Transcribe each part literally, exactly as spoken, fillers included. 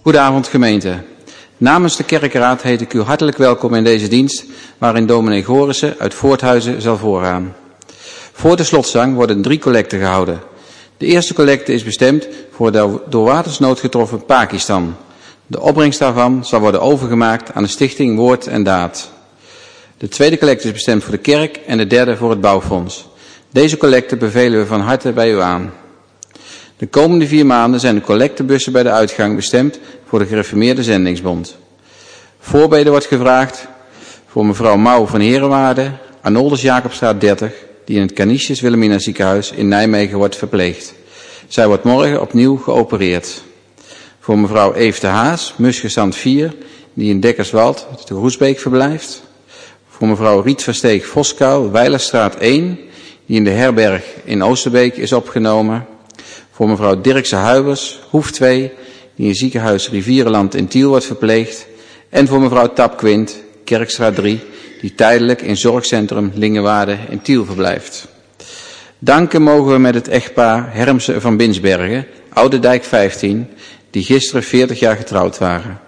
Goedenavond gemeente. Namens de kerkenraad heet ik u hartelijk welkom in deze dienst, waarin dominee Gorissen uit Voorthuizen zal voorgaan. Voor de slotzang worden drie collecten gehouden. De eerste collecte is bestemd voor de door watersnood getroffen Pakistan. De opbrengst daarvan zal worden overgemaakt aan de stichting Woord en Daad. De tweede collecte is bestemd voor de kerk en de derde voor het bouwfonds. Deze collecte bevelen we van harte bij u aan. De komende vier maanden zijn de collectebussen bij de uitgang bestemd voor de Gereformeerde Zendingsbond. Voorbeden wordt gevraagd voor mevrouw Mouw van Herenwaarde, Arnoldus Jacobstraat dertig, die in het Canisius Wilhelmina ziekenhuis in Nijmegen wordt verpleegd. Zij wordt morgen opnieuw geopereerd. Voor mevrouw Eve de Haas, Musgestand vier, die in Dekkerswald, de Groesbeek, verblijft. Voor mevrouw Riet Versteeg Voskuil, Weilerstraat één, die in de herberg in Oosterbeek is opgenomen. Voor mevrouw Dirkse Huibers, Hoef twee, die in ziekenhuis Rivierenland in Tiel wordt verpleegd. En voor mevrouw Tapquint, Kerkstraat drie, die tijdelijk in zorgcentrum Lingewaarde in Tiel verblijft. Danken mogen we met het echtpaar Hermsen van Binsbergen, Oude Dijk vijftien, die gisteren veertig jaar getrouwd waren.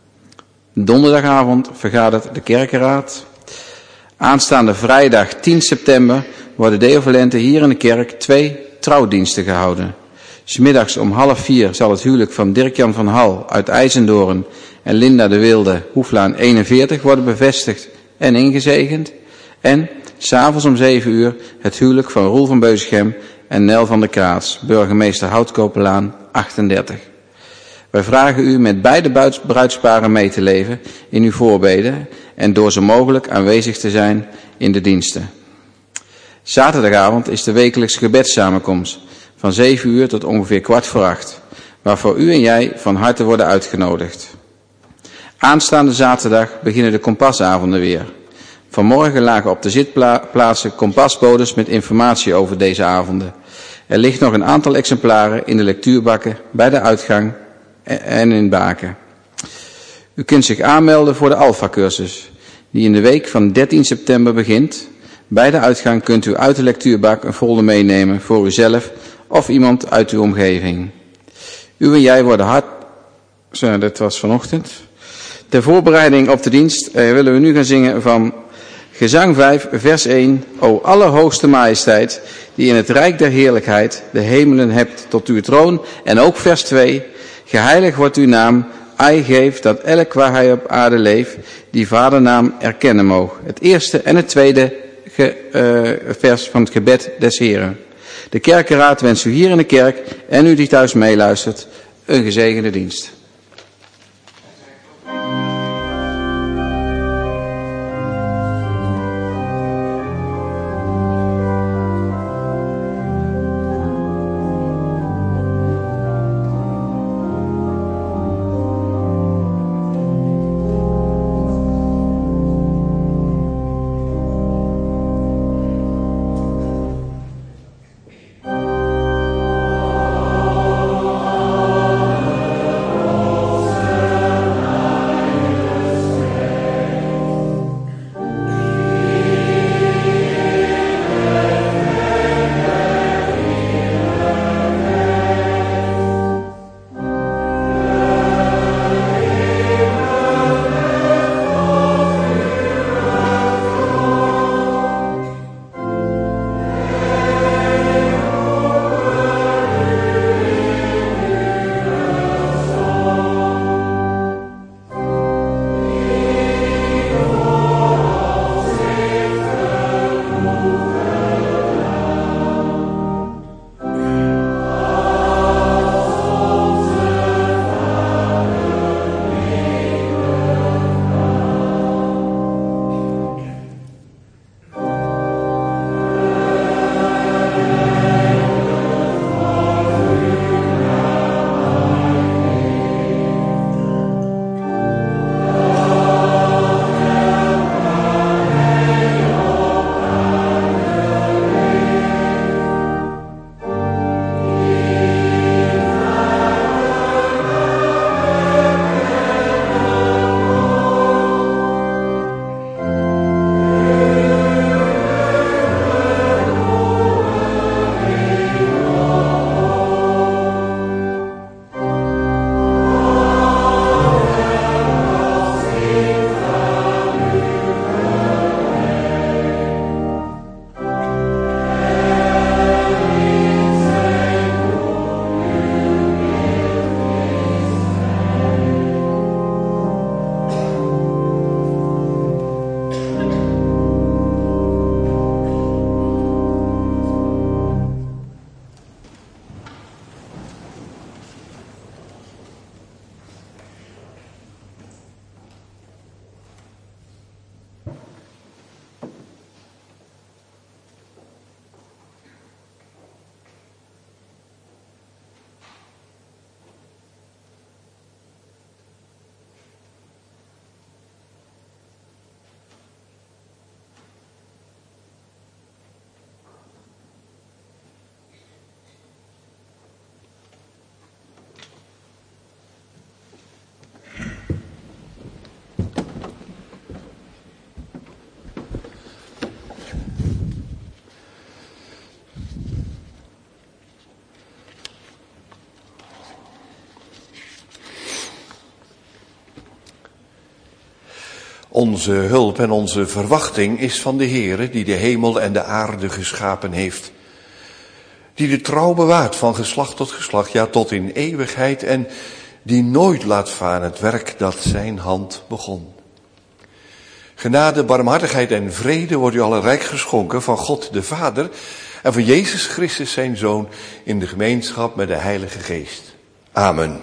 Donderdagavond vergadert de kerkenraad. Aanstaande vrijdag tien september worden deo volente hier in de kerk twee trouwdiensten gehouden. 'S Middags om half vier zal het huwelijk van Dirk-Jan van Hal uit IJzendoorn en Linda de Wilde, Hoeflaan eenenveertig, worden bevestigd en ingezegend. En 's avonds om zeven uur het huwelijk van Roel van Beusichem en Nel van der Kraats, burgemeester Houtkopelaan achtendertig. Wij vragen u met beide bruidsparen mee te leven in uw voorbeden en door zo mogelijk aanwezig te zijn in de diensten. Zaterdagavond is de wekelijkse gebedssamenkomst van zeven uur tot ongeveer kwart voor acht, waarvoor u en jij van harte worden uitgenodigd. Aanstaande zaterdag beginnen de kompasavonden weer. Vanmorgen lagen op de zitplaatsen kompasbodes met informatie over deze avonden. Er ligt nog een aantal exemplaren in de lectuurbakken bij de uitgang en in Baken. U kunt zich aanmelden voor de Alpha-cursus, die in de week van dertien september begint. Bij de uitgang kunt u uit de lectuurbak een folder meenemen voor uzelf of iemand uit uw omgeving. U en jij worden hard... Zo, dat was vanochtend. Ter voorbereiding op de dienst eh, willen we nu gaan zingen van Gezang vijf, vers één. O allerhoogste majesteit, die in het rijk der heerlijkheid de hemelen hebt tot uw troon. En ook vers twee. Geheiligd wordt uw naam, ai geef dat elk waar hij op aarde leeft, die vadernaam erkennen moog. Het eerste en het tweede ge, uh, vers van het gebed des Heren. De kerkenraad wenst u hier in de kerk en u die thuis meeluistert een gezegende dienst. Onze hulp en onze verwachting is van de Heere die de hemel en de aarde geschapen heeft. Die de trouw bewaart van geslacht tot geslacht, ja tot in eeuwigheid, en die nooit laat varen het werk dat zijn hand begon. Genade, barmhartigheid en vrede wordt u alle rijk geschonken van God de Vader en van Jezus Christus zijn Zoon in de gemeenschap met de Heilige Geest. Amen.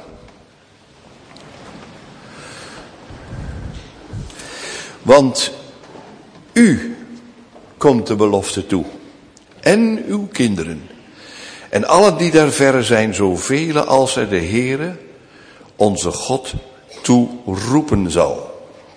Want u komt de belofte toe en uw kinderen en allen die daar verre zijn, zoveel als er de Heere, onze God, toe roepen zal.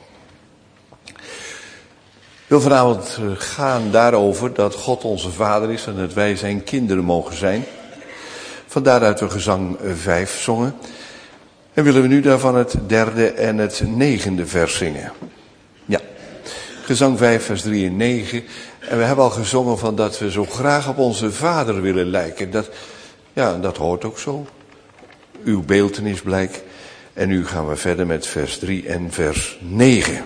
Ik wil vanavond gaan daarover dat God onze Vader is en dat wij zijn kinderen mogen zijn. Vandaar dat we gezang vijf zongen. En willen we nu daarvan het derde en het negende vers zingen. Ja, gezang vijf, vers drie en negen. En we hebben al gezongen van dat we zo graag op onze Vader willen lijken. Dat, ja, dat hoort ook zo. Uw beeltenis blijkt. En nu gaan we verder met vers drie en vers negen.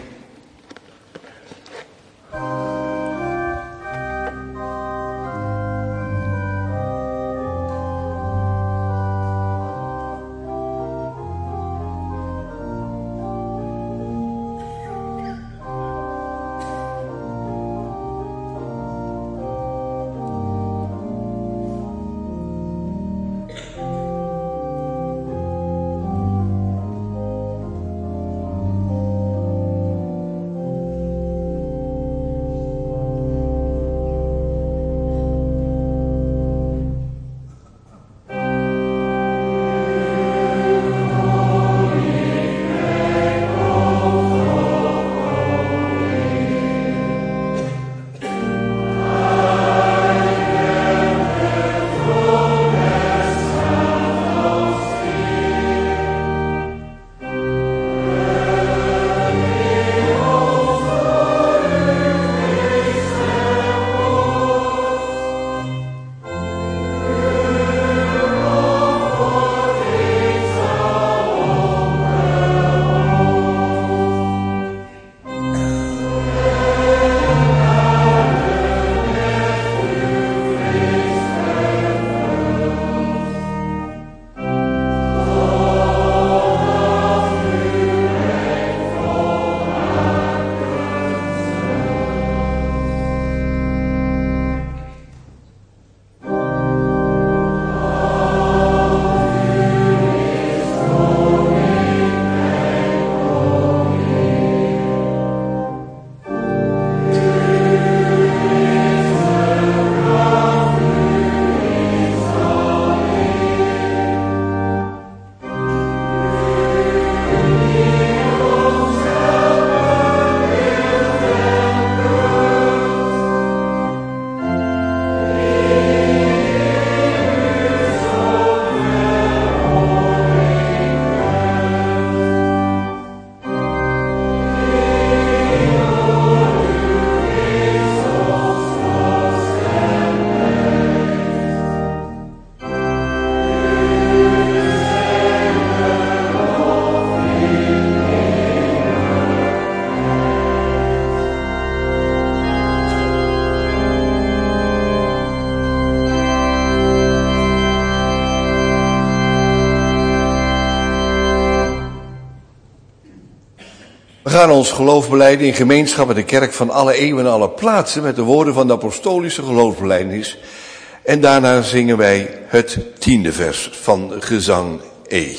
We gaan ons geloof belijden in gemeenschap met de kerk van alle eeuwen en alle plaatsen met de woorden van de apostolische geloofsbelijdenis. En daarna zingen wij het tiende vers van gezang E.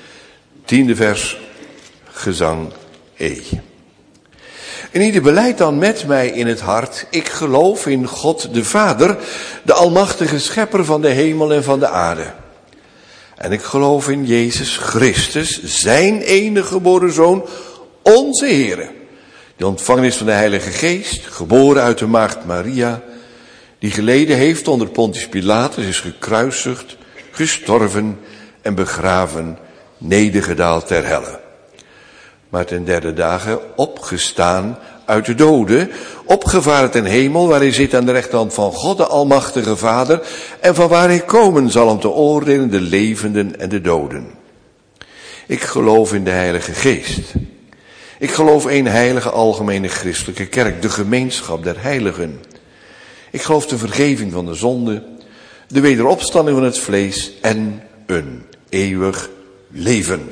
Tiende vers, gezang E. En ieder belijdt dan met mij in het hart, ik geloof in God de Vader, de almachtige schepper van de hemel en van de aarde. En ik geloof in Jezus Christus, zijn enige geboren Zoon, onze Heere, die ontvangen is van de Heilige Geest, geboren uit de maagd Maria, die geleden heeft onder Pontius Pilatus, is gekruisigd, gestorven en begraven, nedergedaald ter helle. Maar ten derde dagen opgestaan uit de doden, opgevaren ten hemel, waar hij zit aan de rechterhand van God, de almachtige Vader, en van waar hij komen zal om te oordelen de levenden en de doden. Ik geloof in de Heilige Geest, Ik geloof één heilige algemene christelijke kerk, de gemeenschap der heiligen. Ik geloof de vergeving van de zonde, de wederopstanding van het vlees en een eeuwig leven.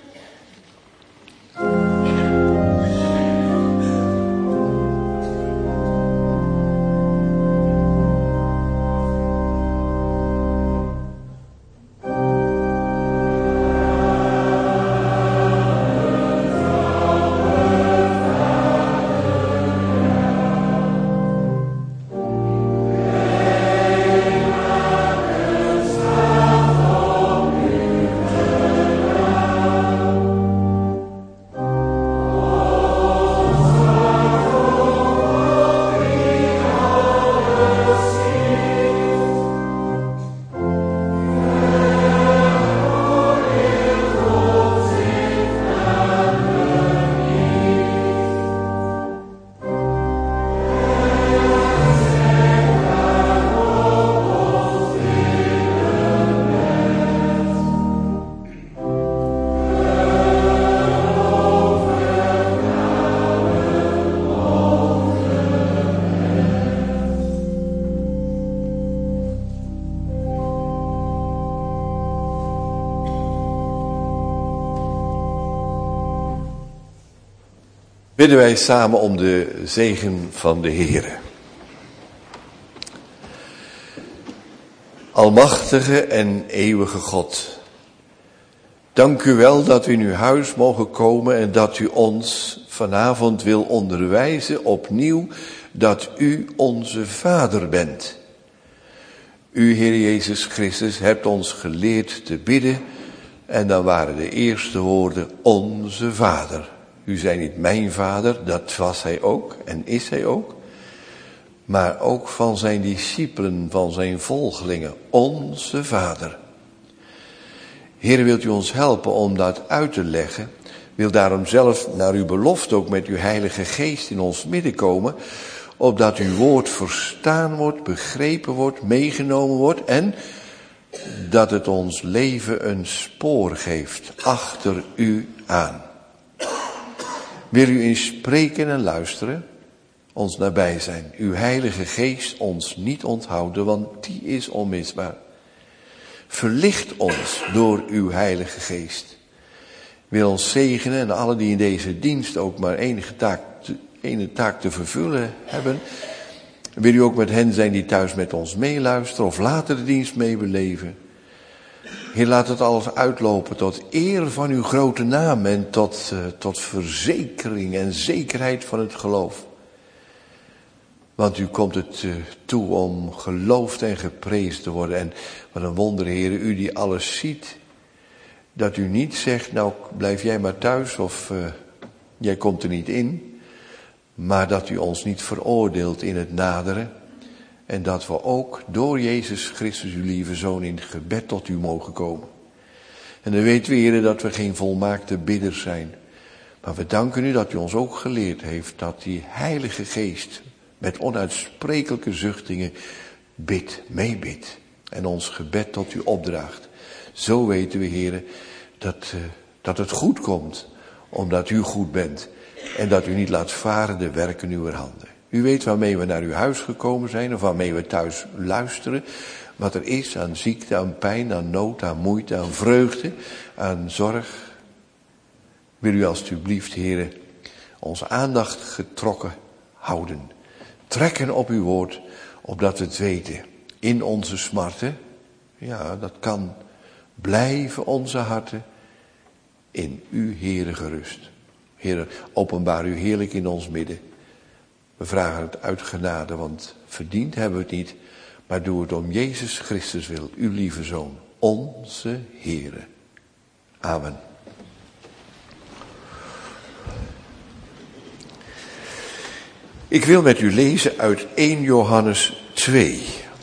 Bidden wij samen om de zegen van de Heere. Almachtige en eeuwige God, dank u wel dat we in uw huis mogen komen en dat u ons vanavond wil onderwijzen opnieuw dat u onze Vader bent. U, Heer Jezus Christus, hebt ons geleerd te bidden en dan waren de eerste woorden onze Vader. U zei niet mijn vader, dat was hij ook en is hij ook. Maar ook van zijn discipelen, van zijn volgelingen, onze Vader. Heer, wilt u ons helpen om dat uit te leggen? Wil daarom zelf naar uw belofte ook met uw Heilige Geest in ons midden komen, opdat uw woord verstaan wordt, begrepen wordt, meegenomen wordt en dat het ons leven een spoor geeft achter u aan. Wil u in spreken en luisteren, ons nabij zijn. Uw Heilige Geest ons niet onthouden, want die is onmisbaar. Verlicht ons door uw Heilige Geest. Wil ons zegenen en alle die in deze dienst ook maar enige taak, ene taak te vervullen hebben. Wil u ook met hen zijn die thuis met ons meeluisteren of later de dienst meebeleven. Heer, laat het alles uitlopen tot eer van uw grote naam en tot, uh, tot verzekering en zekerheid van het geloof. Want u komt het uh, toe om geloofd en geprezen te worden. En wat een wonder, Heer, u die alles ziet, dat u niet zegt, nou blijf jij maar thuis of uh, jij komt er niet in. Maar dat u ons niet veroordeelt in het naderen. En dat we ook door Jezus Christus, uw lieve Zoon, in het gebed tot u mogen komen. En dan weten we, Heer, dat we geen volmaakte bidders zijn. Maar we danken u dat u ons ook geleerd heeft dat die Heilige Geest met onuitsprekelijke zuchtingen bidt, meebidt. En ons gebed tot u opdraagt. Zo weten we, Heer, dat, uh, dat het goed komt, omdat u goed bent. En dat u niet laat varen de werken uw handen. U weet waarmee we naar uw huis gekomen zijn of waarmee we thuis luisteren. Wat er is aan ziekte, aan pijn, aan nood, aan moeite, aan vreugde, aan zorg. Wil u alstublieft, Heere, onze aandacht getrokken houden. Trekken op uw woord, opdat we het weten. In onze smarten, ja, dat kan. Blijven onze harten in u, Heere, gerust. Heere, openbaar u heerlijk in ons midden. We vragen het uit genade, want verdiend hebben we het niet. Maar doe het om Jezus Christus wil, uw lieve Zoon, onze Heere. Amen. Ik wil met u lezen uit eerste Johannes twee.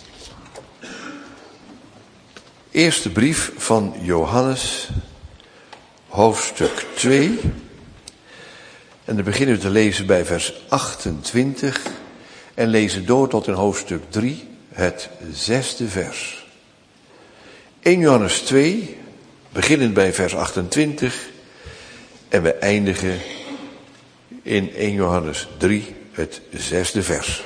Eerste brief van Johannes, hoofdstuk twee. En dan beginnen we te lezen bij vers achtentwintig en lezen door tot in hoofdstuk drie, het zesde vers. eerste Johannes twee, beginnend bij vers achtentwintig en we eindigen in eerste Johannes drie, het zesde vers.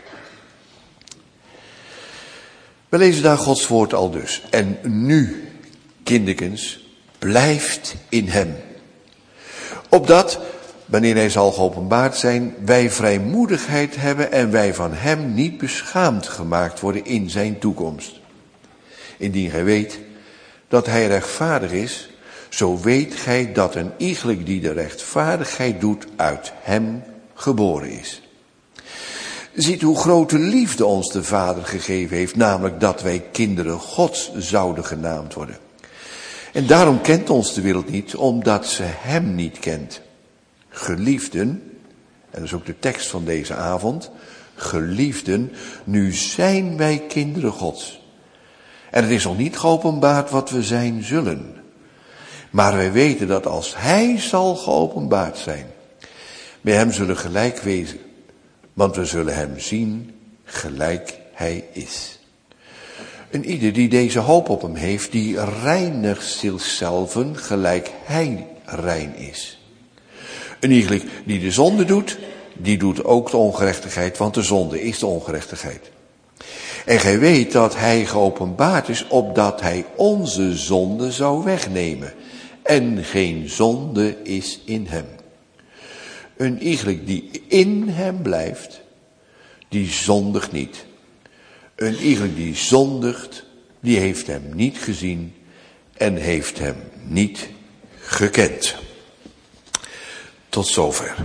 We lezen daar Gods woord al dus. En nu, kinderkens, blijft in hem. Opdat, wanneer hij zal geopenbaard zijn, wij vrijmoedigheid hebben en wij van hem niet beschaamd gemaakt worden in zijn toekomst. Indien gij weet dat hij rechtvaardig is, zo weet gij dat een iegelijk die de rechtvaardigheid doet uit hem geboren is. Ziet hoe grote liefde ons de Vader gegeven heeft, namelijk dat wij kinderen Gods zouden genaamd worden. En daarom kent ons de wereld niet, omdat ze hem niet kent. Geliefden, en dat is ook de tekst van deze avond, geliefden, nu zijn wij kinderen Gods. En het is nog niet geopenbaard wat we zijn zullen. Maar wij weten dat als hij zal geopenbaard zijn, wij hem zullen gelijk wezen. Want we zullen hem zien gelijk hij is. En ieder die deze hoop op hem heeft, die reinigt zichzelf gelijk hij rein is. En iegelijk die de zonde doet, die doet ook de ongerechtigheid, want de zonde is de ongerechtigheid. En gij weet dat hij geopenbaard is, opdat hij onze zonde zou wegnemen. En geen zonde is in hem. Een iegelijk die in hem blijft, die zondigt niet. Een iegelijk die zondigt, die heeft hem niet gezien en heeft hem niet gekend. Tot zover.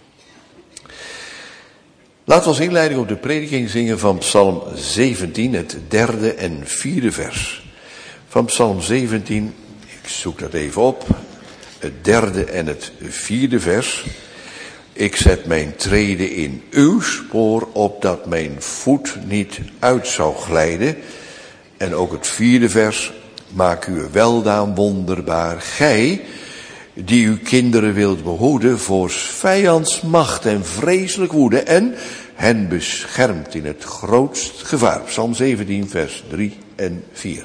Laten we als inleiding op de prediking zingen van Psalm zeventien, het derde en vierde vers. Van Psalm zeventien, ik zoek dat even op, het derde en het vierde vers. Ik zet mijn treden in uw spoor, opdat mijn voet niet uit zou glijden. En ook het vierde vers, maak uw weldaan wonderbaar, gij die uw kinderen wilt behoeden voor vijands macht en vreselijk woede en hen beschermt in het grootst gevaar. Psalm zeventien, vers drie en vier.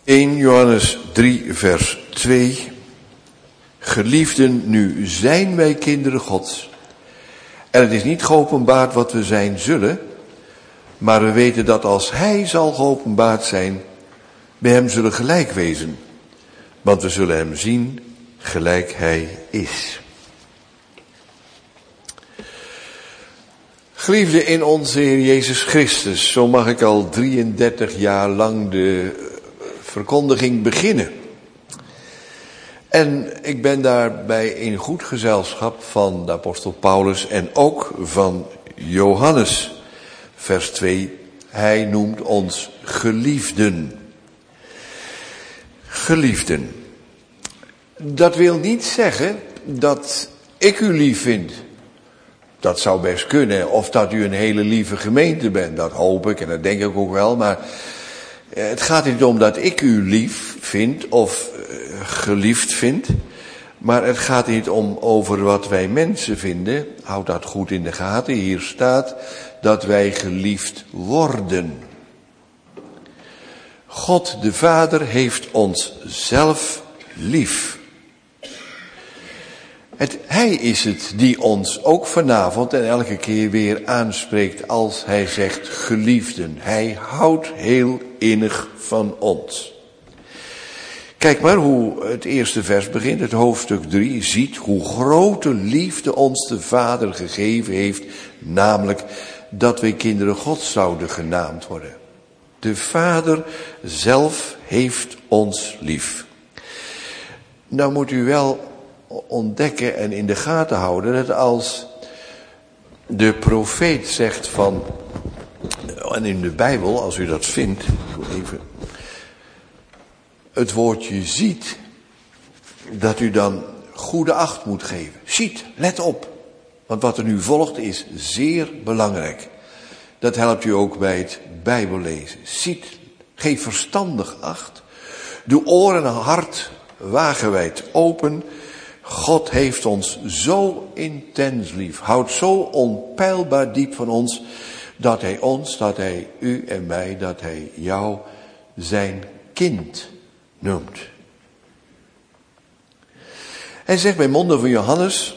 eerste Johannes drie vers twee. Geliefden, nu zijn wij kinderen Gods. En het is niet geopenbaard wat we zijn zullen, maar we weten dat als Hij zal geopenbaard zijn, we Hem zullen gelijk wezen. Want we zullen Hem zien gelijk Hij is. Geliefden in onze Heer Jezus Christus, zo mag ik al drieëndertig jaar lang de verkondiging beginnen. En ik ben daarbij in goed gezelschap van de apostel Paulus en ook van Johannes. Vers twee, hij noemt ons geliefden. Geliefden. Dat wil niet zeggen dat ik u lief vind. Dat zou best kunnen. Of dat u een hele lieve gemeente bent. Dat hoop ik en dat denk ik ook wel. Maar het gaat niet om dat ik u lief vind of geliefd vind. Maar het gaat niet om over wat wij mensen vinden. Houd dat goed in de gaten. Hier staat dat wij geliefd worden. God de Vader heeft ons zelf lief. Het, hij is het die ons ook vanavond en elke keer weer aanspreekt als hij zegt geliefden. Hij houdt heel innig van ons. Kijk maar hoe het eerste vers begint, het hoofdstuk drie. Ziet hoe grote liefde ons de Vader gegeven heeft, namelijk dat wij kinderen Gods zouden genaamd worden. De Vader zelf heeft ons lief. Nou moet u wel ontdekken en in de gaten houden dat als de profeet zegt van, en in de Bijbel, als u dat vindt, even, het woordje ziet, dat u dan goede acht moet geven. Ziet, let op, want wat er nu volgt is zeer belangrijk. Dat helpt u ook bij het Bijbellezen. Ziet, geef verstandig acht, doe oren en hart wagenwijd open. God heeft ons zo intens lief, houdt zo onpeilbaar diep van ons, dat hij ons, dat hij u en mij, dat hij jou zijn kind noemt. Hij zegt bij monden van Johannes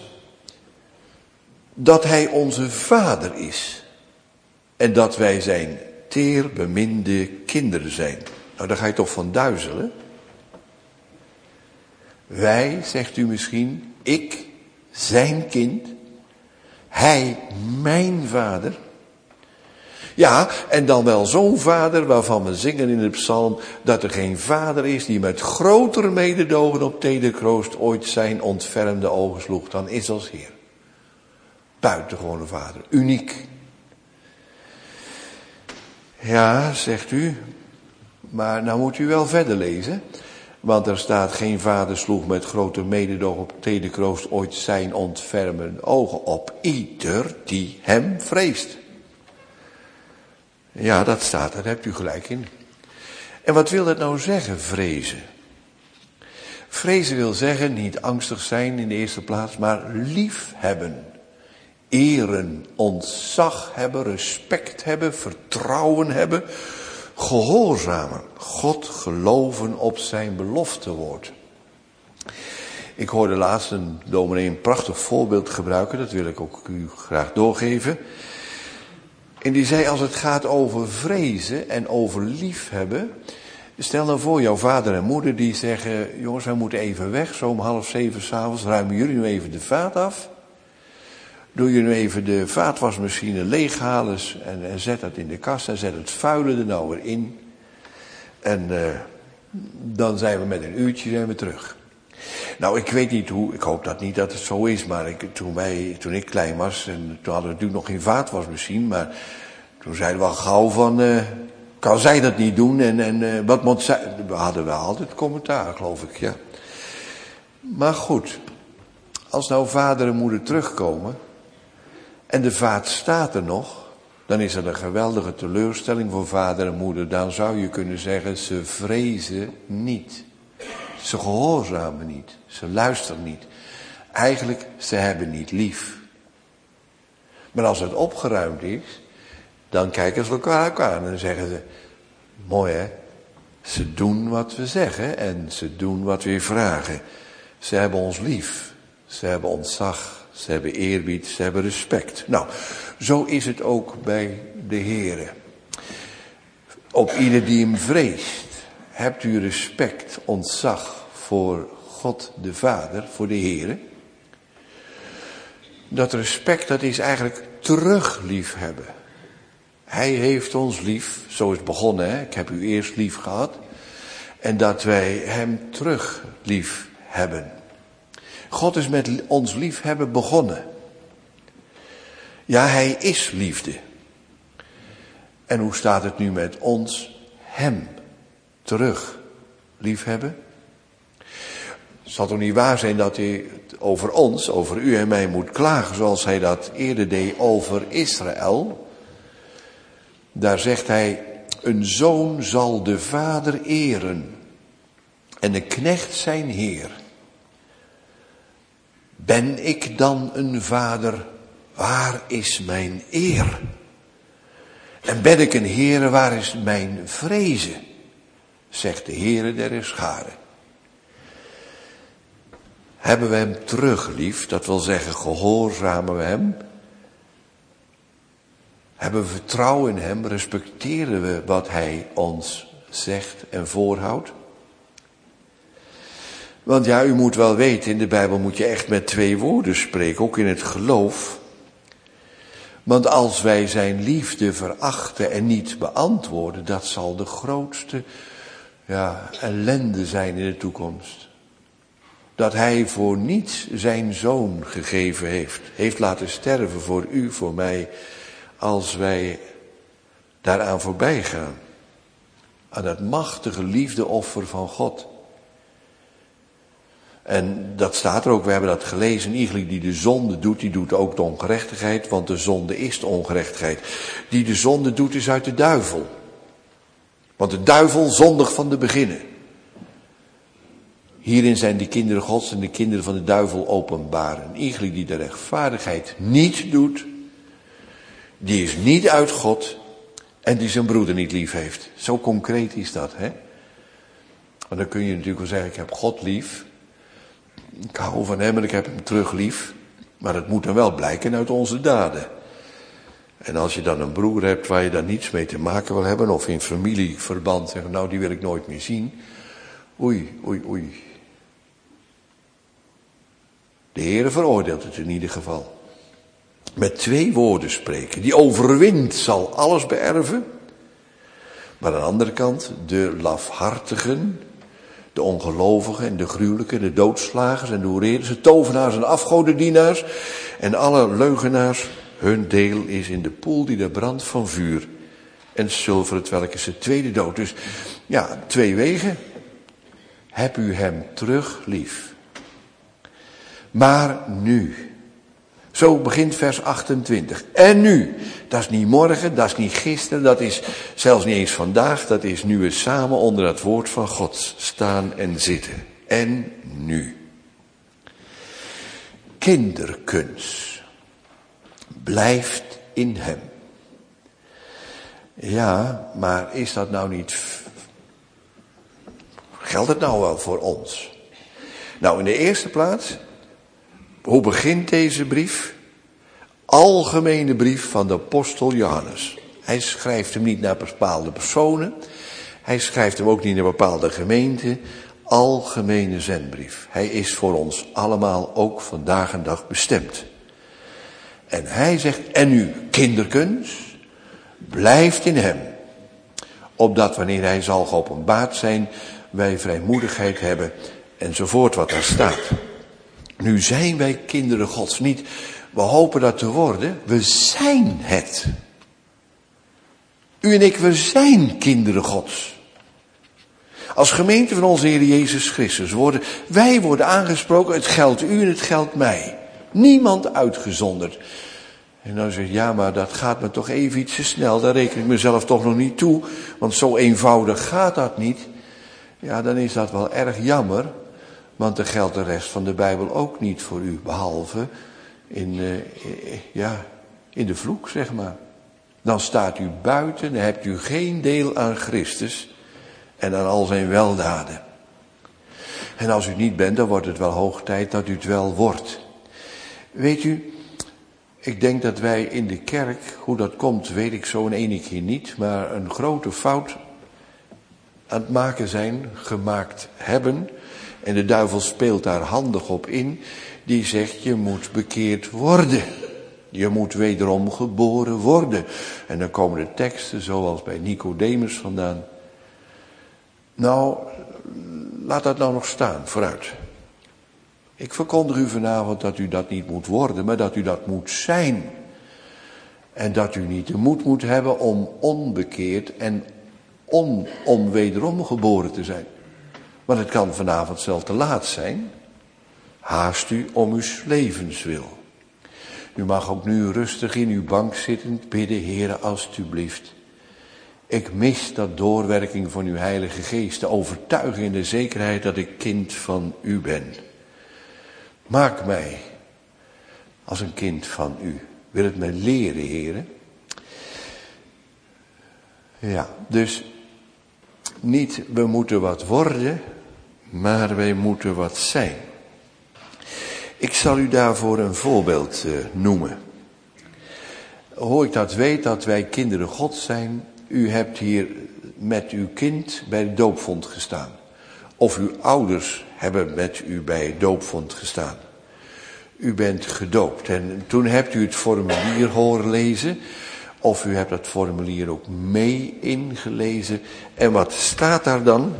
dat hij onze Vader is en dat wij zijn teer beminde kinderen zijn. Nou, daar ga je toch van duizelen. Wij, zegt u misschien, ik, zijn kind, hij, mijn vader. Ja, en dan wel zo'n vader waarvan we zingen in de psalm dat er geen vader is die met grotere mededogen op tederkroost ooit zijn ontfermde ogen sloeg dan is als Heer. Buitengewone vader, uniek. Ja, zegt u, maar nou moet u wel verder lezen. Want er staat, geen vader sloeg met grote mededogen op tederkroost ooit zijn ontfermende ogen op ieder die hem vreest. Ja, dat staat, daar hebt u gelijk in. En wat wil dat nou zeggen, vrezen? Vrezen wil zeggen, niet angstig zijn in de eerste plaats, maar lief hebben. Eren, ontzag hebben, respect hebben, vertrouwen hebben. Gehoorzamen, God geloven op zijn beloftewoord. Ik hoorde laatst een dominee een prachtig voorbeeld gebruiken, dat wil ik ook u graag doorgeven. En die zei, als het gaat over vrezen en over liefhebben, stel nou voor jouw vader en moeder die zeggen, jongens wij moeten even weg, zo om half zeven 's avonds, ruimen jullie nu even de vaat af. Doe je nu even de vaatwasmachine leeghalen en, en zet dat in de kast en zet het vuile er nou weer in. En uh, dan zijn we met een uurtje zijn we terug. Nou, ik weet niet hoe, ik hoop dat niet dat het zo is, maar ik, toen, wij, toen ik klein was, en toen hadden we natuurlijk nog geen vaatwasmachine, maar toen zeiden we al gauw van, uh, kan zij dat niet doen en, en uh, wat moet zij, we hadden wel altijd commentaar, geloof ik, ja. Maar goed, als nou vader en moeder terugkomen, en de vaat staat er nog, dan is dat een geweldige teleurstelling voor vader en moeder. Dan zou je kunnen zeggen, ze vrezen niet. Ze gehoorzamen niet. Ze luisteren niet. Eigenlijk, ze hebben niet lief. Maar als het opgeruimd is, dan kijken ze elkaar elkaar aan en zeggen ze, mooi hè, Ze doen wat we zeggen en ze doen wat we vragen. Ze hebben ons lief. Ze hebben ontzag. Ze hebben eerbied. Ze hebben respect. Nou, zo is het ook bij de Heere. Op ieder die hem vreest, hebt u respect, ontzag voor God de Vader, voor de Heere. Dat respect, dat is eigenlijk terug liefhebben. Hij heeft ons lief, zo is het begonnen, hè? Ik heb u eerst lief gehad. En dat wij hem terug lief hebben. God is met ons liefhebben begonnen. Ja, hij is liefde. En hoe staat het nu met ons hem terug liefhebben? Het zal toch niet waar zijn dat hij over ons, over u en mij moet klagen, zoals hij dat eerder deed over Israël. Daar zegt hij, een zoon zal de vader eren en een knecht zijn heer. Ben ik dan een vader, waar is mijn eer? En ben ik een heer, waar is mijn vrezen? Zegt de Heere der scharen. Hebben we hem terug lief, dat wil zeggen gehoorzamen we hem? Hebben we vertrouwen in hem, respecteren we wat hij ons zegt en voorhoudt? Want ja, u moet wel weten, in de Bijbel moet je echt met twee woorden spreken, ook in het geloof. Want als wij zijn liefde verachten en niet beantwoorden, dat zal de grootste ja, ellende zijn in de toekomst. Dat hij voor niets zijn zoon gegeven heeft, heeft laten sterven voor u, voor mij, als wij daaraan voorbij gaan. Aan dat machtige liefdeoffer van God. En dat staat er ook, we hebben dat gelezen, iegelijk die de zonde doet, die doet ook de ongerechtigheid, want de zonde is de ongerechtigheid. Die de zonde doet is uit de duivel. Want de duivel zondigt van de beginnen. Hierin zijn de kinderen Gods en de kinderen van de duivel openbaar. En iegelijk die de rechtvaardigheid niet doet, die is niet uit God en die zijn broeder niet lief heeft. Zo concreet is dat, hè? Want dan kun je natuurlijk wel zeggen, ik heb God lief. Ik hou van hem en ik heb hem terug lief. Maar het moet dan wel blijken uit onze daden. En als je dan een broer hebt waar je dan niets mee te maken wil hebben, of in familieverband zeggen, nou die wil ik nooit meer zien. Oei, oei, oei. De Heere veroordeelt het in ieder geval. Met twee woorden spreken. Die overwint zal alles beërven. Maar aan de andere kant, de lafhartigen, de ongelovigen en de gruwelijken, de doodslagers en de hoereerders, de tovenaars en afgodendienaars en alle leugenaars, hun deel is in de poel die daar brandt van vuur en zilver, het welk is de tweede dood. Dus ja, twee wegen. Heb u hem terug lief. Maar nu. Zo begint vers achtentwintig. En nu. Dat is niet morgen, dat is niet gisteren, dat is zelfs niet eens vandaag. Dat is nu we samen onder het woord van God staan en zitten. En nu. Kinderkens blijft in hem. Ja, maar is dat nou niet... Geldt het nou wel voor ons? Nou, in de eerste plaats, hoe begint deze brief? Algemene brief van de apostel Johannes. Hij schrijft hem niet naar bepaalde personen. Hij schrijft hem ook niet naar bepaalde gemeenten. Algemene zendbrief. Hij is voor ons allemaal ook vandaag en dag bestemd. En hij zegt, en u kinderkens, blijft in hem. Opdat wanneer hij zal geopenbaard zijn, wij vrijmoedigheid hebben enzovoort wat daar staat. Nu zijn wij kinderen Gods niet. We hopen dat te worden. We zijn het. U en ik, we zijn kinderen Gods. Als gemeente van onze Heer Jezus Christus worden wij worden aangesproken. Het geldt u en het geldt mij. Niemand uitgezonderd. En dan zeg je, ja, maar dat gaat me toch even iets te snel. Daar reken ik mezelf toch nog niet toe. Want zo eenvoudig gaat dat niet. Ja, dan is dat wel erg jammer. Want dan geldt de rest van de Bijbel ook niet voor u. Behalve in, uh, ja, in de vloek, zeg maar. Dan staat u buiten, dan hebt u geen deel aan Christus. en aan al zijn weldaden. En als u het niet bent, dan wordt het wel hoog tijd dat u het wel wordt. Weet u, ik denk dat wij in de kerk, hoe dat komt, weet ik zo in ene keer niet, maar een grote fout aan het maken zijn, gemaakt hebben. En de duivel speelt daar handig op in. Die zegt, je moet bekeerd worden. Je moet wederom geboren worden. En dan komen de teksten zoals bij Nicodemus vandaan. Nou, laat dat nou nog staan, vooruit. Ik verkondig u vanavond dat u dat niet moet worden, maar dat u dat moet zijn. En dat u niet de moed moet hebben om onbekeerd en on, om wederom geboren te zijn. Want het kan vanavond zelf te laat zijn. Haast u om uw levenswil. U mag ook nu rustig in uw bank zittend bidden, Heere, alstublieft. Ik mis dat doorwerking van uw Heilige Geest, de overtuiging en de zekerheid dat ik kind van u ben. Maak mij als een kind van u. Wil het mij leren, Heere? Ja, dus niet we moeten wat worden, maar wij moeten wat zijn. Ik zal u daarvoor een voorbeeld uh, noemen. Hoe ik dat weet, dat wij kinderen Gods zijn. U hebt hier met uw kind bij de doopvont gestaan. Of uw ouders hebben met u bij het doopvont gestaan. U bent gedoopt en toen hebt u het formulier horen lezen. Of u hebt dat formulier ook mee ingelezen. En wat staat daar dan?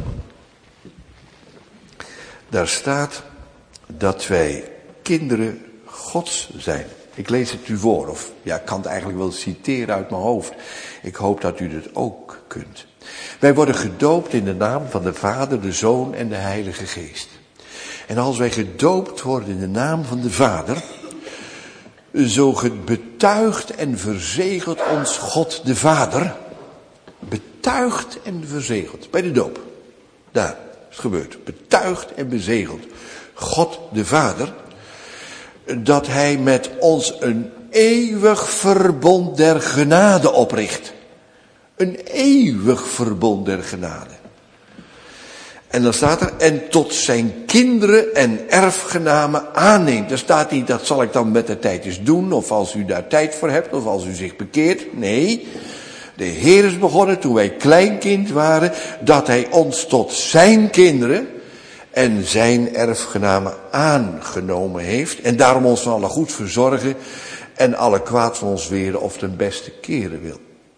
Daar staat dat wij kinderen Gods zijn. Ik lees het u voor, of ja, ik kan het eigenlijk wel citeren uit mijn hoofd. Ik hoop dat u het ook kunt. Wij worden gedoopt in de naam van de Vader, de Zoon en de Heilige Geest. En als wij gedoopt worden in de naam van de Vader, zo betuigt en verzegelt ons God de Vader. Betuigt en verzegelt. Bij de doop. Daar is het gebeurd. Betuigt en bezegelt God de Vader, dat hij met ons een eeuwig verbond der genade opricht. Een eeuwig verbond der genade. En dan staat er, en tot zijn kinderen en erfgenamen aanneemt. Er staat niet, dat zal ik dan met de tijd eens doen, of als u daar tijd voor hebt, of als u zich bekeert. Nee, de Heer is begonnen toen wij kleinkind waren, dat hij ons tot zijn kinderen en zijn erfgenamen aangenomen heeft. En daarom ons van alle goed verzorgen en alle kwaad van ons weren of ten beste keren wil.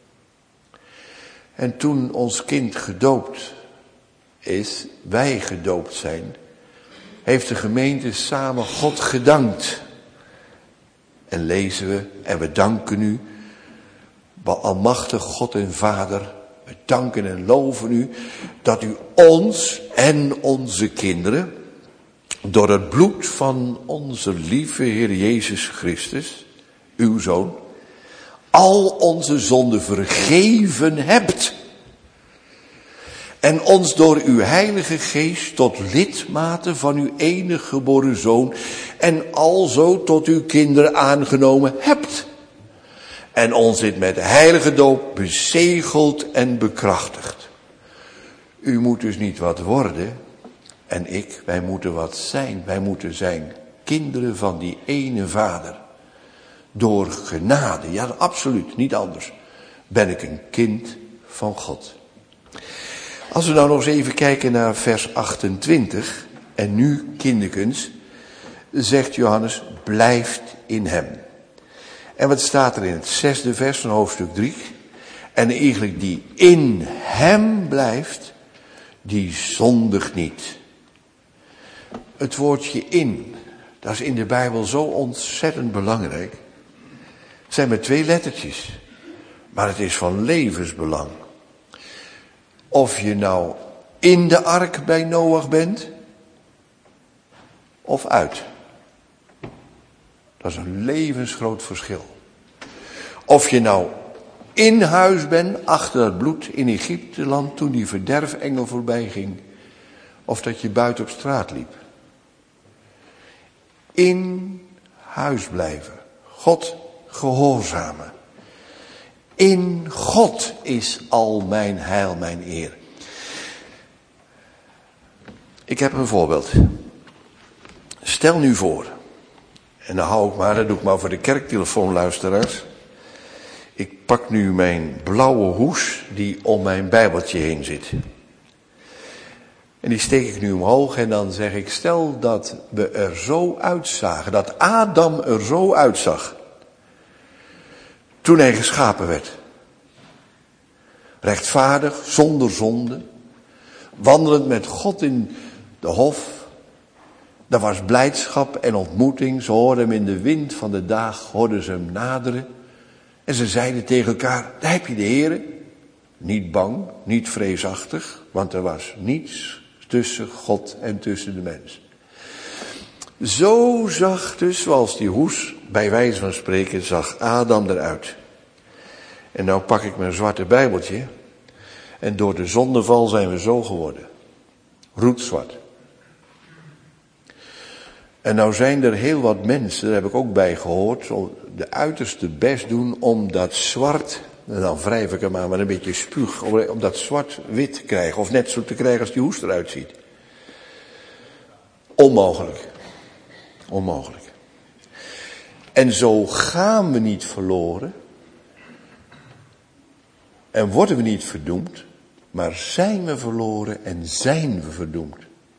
En toen ons kind gedoopt is, wij gedoopt zijn, heeft de gemeente samen God gedankt. En lezen we, en we danken u, almachtig God en Vader, we danken en loven u, dat u ons en onze kinderen, door het bloed van onze lieve Heer Jezus Christus, uw Zoon, al onze zonden vergeven hebt. En ons door uw Heilige Geest tot lidmaten van uw enige geboren Zoon en alzo tot uw kinderen aangenomen hebt. En ons dit met de heilige doop bezegeld en bekrachtigd. U moet dus niet wat worden en ik, wij moeten wat zijn. Wij moeten zijn kinderen van die ene Vader. Door genade, ja absoluut, niet anders, ben ik een kind van God. Als we nou nog eens even kijken naar vers achtentwintig. En nu, kinderkens, zegt Johannes, blijft in hem. En wat staat er in het zesde vers van hoofdstuk drie? En eigenlijk die in hem blijft, die zondigt niet. Het woordje in, dat is in de Bijbel zo ontzettend belangrijk. Het zijn maar twee lettertjes, maar het is van levensbelang. Of je nou in de ark bij Noach bent, of uit. Dat is een levensgroot verschil. Of je nou in huis bent, achter het bloed in Egypteland, toen die verderfengel voorbij ging, of dat je buiten op straat liep. In huis blijven. God gehoorzamen. In God is al mijn heil, mijn eer. Ik heb een voorbeeld. Stel nu voor, en dan hou ik maar, dat doe ik maar voor de kerktelefoonluisteraars. Ik pak nu mijn blauwe hoes die om mijn bijbeltje heen zit. En die steek ik nu omhoog en dan zeg ik, stel dat we er zo uitzagen, dat Adam er zo uitzag, toen hij geschapen werd. Rechtvaardig, zonder zonde, wandelend met God in de hof. Daar was blijdschap en ontmoeting. Ze hoorden hem in de wind van de dag, hoorden ze hem naderen. En ze zeiden tegen elkaar, daar heb je de Heere. Niet bang, niet vreesachtig, want er was niets tussen God en tussen de mens. Zo zag dus, zoals die hoes, bij wijze van spreken, zag Adam eruit. En nou pak ik mijn zwarte bijbeltje. En door de zondeval zijn we zo geworden. Roetzwart. En nou zijn er heel wat mensen, daar heb ik ook bij gehoord, de uiterste best doen om dat zwart, en dan wrijf ik hem aan met een beetje spuug, om dat zwart wit te krijgen. Of net zo te krijgen als die hoes eruit ziet. Onmogelijk. Onmogelijk. En zo gaan we niet verloren. En worden we niet verdoemd. Maar zijn we verloren en zijn we verdoemd.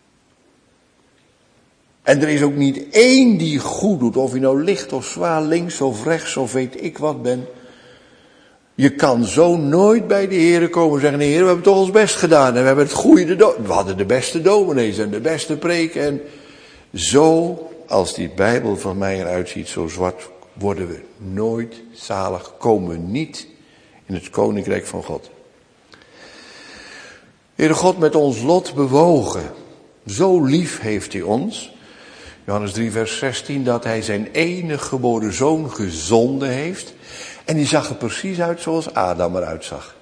En er is ook niet één die goed doet. Of je nou licht of zwaar, links of rechts of weet ik wat bent. Je kan zo nooit bij de Heer komen en zeggen, Heer, we hebben toch ons best gedaan. En we hebben het goede do- We hadden de beste dominees en de beste preken. En zo, als die Bijbel van mij eruit ziet, zo zwart, worden we nooit zalig. Komen we niet in het koninkrijk van God. Heere God, met ons lot bewogen. Zo lief heeft hij ons. Johannes drie vers zestien, dat hij zijn enige geboren zoon gezonden heeft. En die zag er precies uit zoals Adam eruit zag.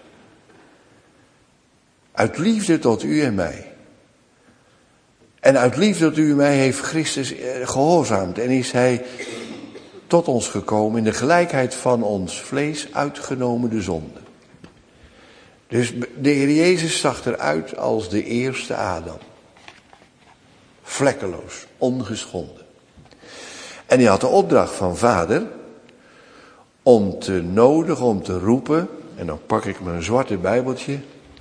Uit liefde tot u en mij. En uit liefde tot u en mij heeft Christus gehoorzaamd. En is hij tot ons gekomen in de gelijkheid van ons vlees, uitgenomen de zonde. Dus de Heer Jezus zag eruit als de eerste Adam. Vlekkeloos, ongeschonden. En hij had de opdracht van Vader om te nodigen, om te roepen. En dan pak ik mijn zwarte bijbeltje.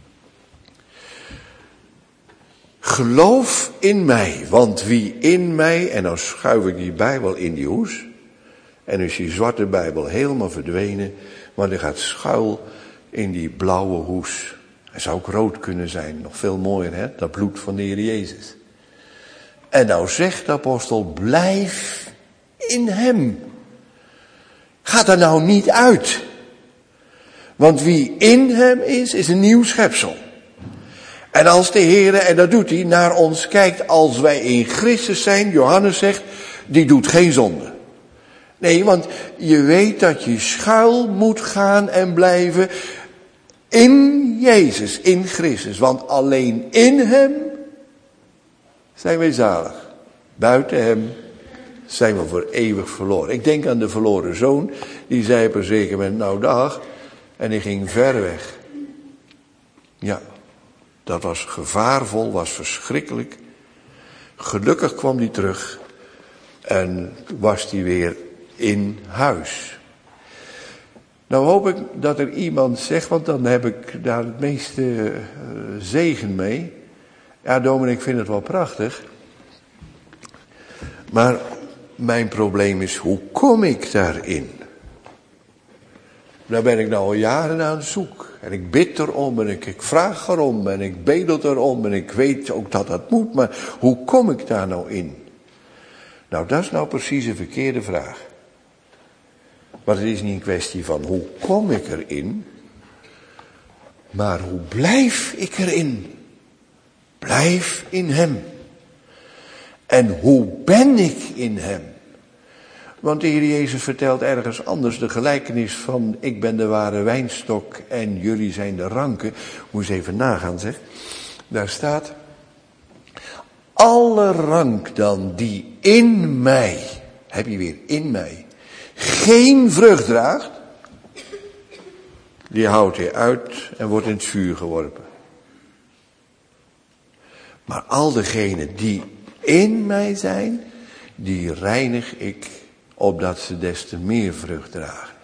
Geloof in mij, want wie in mij, en dan schuif ik die bijbel in die hoes. En is die zwarte bijbel helemaal verdwenen, want hij gaat schuil in die blauwe hoes. Hij zou ook rood kunnen zijn, nog veel mooier, hè? Dat bloed van de Heer Jezus. En nou zegt de apostel, blijf in hem. Ga er nou niet uit. Want wie in hem is, is een nieuw schepsel. En als de Heer, en dat doet hij, naar ons kijkt als wij in Christus zijn, Johannes zegt, die doet geen zonde. Nee, want je weet dat je schuil moet gaan en blijven in Jezus, in Christus. Want alleen in hem zijn wij zalig. Buiten hem zijn we voor eeuwig verloren. Ik denk aan de verloren zoon, die zei op een zeker moment, nou dag, en die ging ver weg. Ja, dat was gevaarvol, was verschrikkelijk. Gelukkig kwam hij terug en was hij weer in huis. Nou hoop ik dat er iemand zegt, want dan heb ik daar het meeste uh, zegen mee. Ja, dominee, ik vind het wel prachtig. Maar mijn probleem is, hoe kom ik daarin? Daar ben ik nou al jaren aan het zoeken. En ik bid erom en ik, ik vraag erom en ik bedel erom en ik weet ook dat dat moet. Maar hoe kom ik daar nou in? Nou, dat is nou precies een verkeerde vraag. Want het is niet een kwestie van hoe kom ik erin, maar hoe blijf ik erin? Blijf in hem. En hoe ben ik in hem? Want de Heer Jezus vertelt ergens anders de gelijkenis van ik ben de ware wijnstok en jullie zijn de ranken. Moet eens even nagaan zeg. Daar staat, alle rank dan die in mij, heb je weer in mij, geen vrucht draagt, die houdt hij uit en wordt in het vuur geworpen. Maar al degenen die in mij zijn, die reinig ik, opdat ze des te meer vrucht dragen.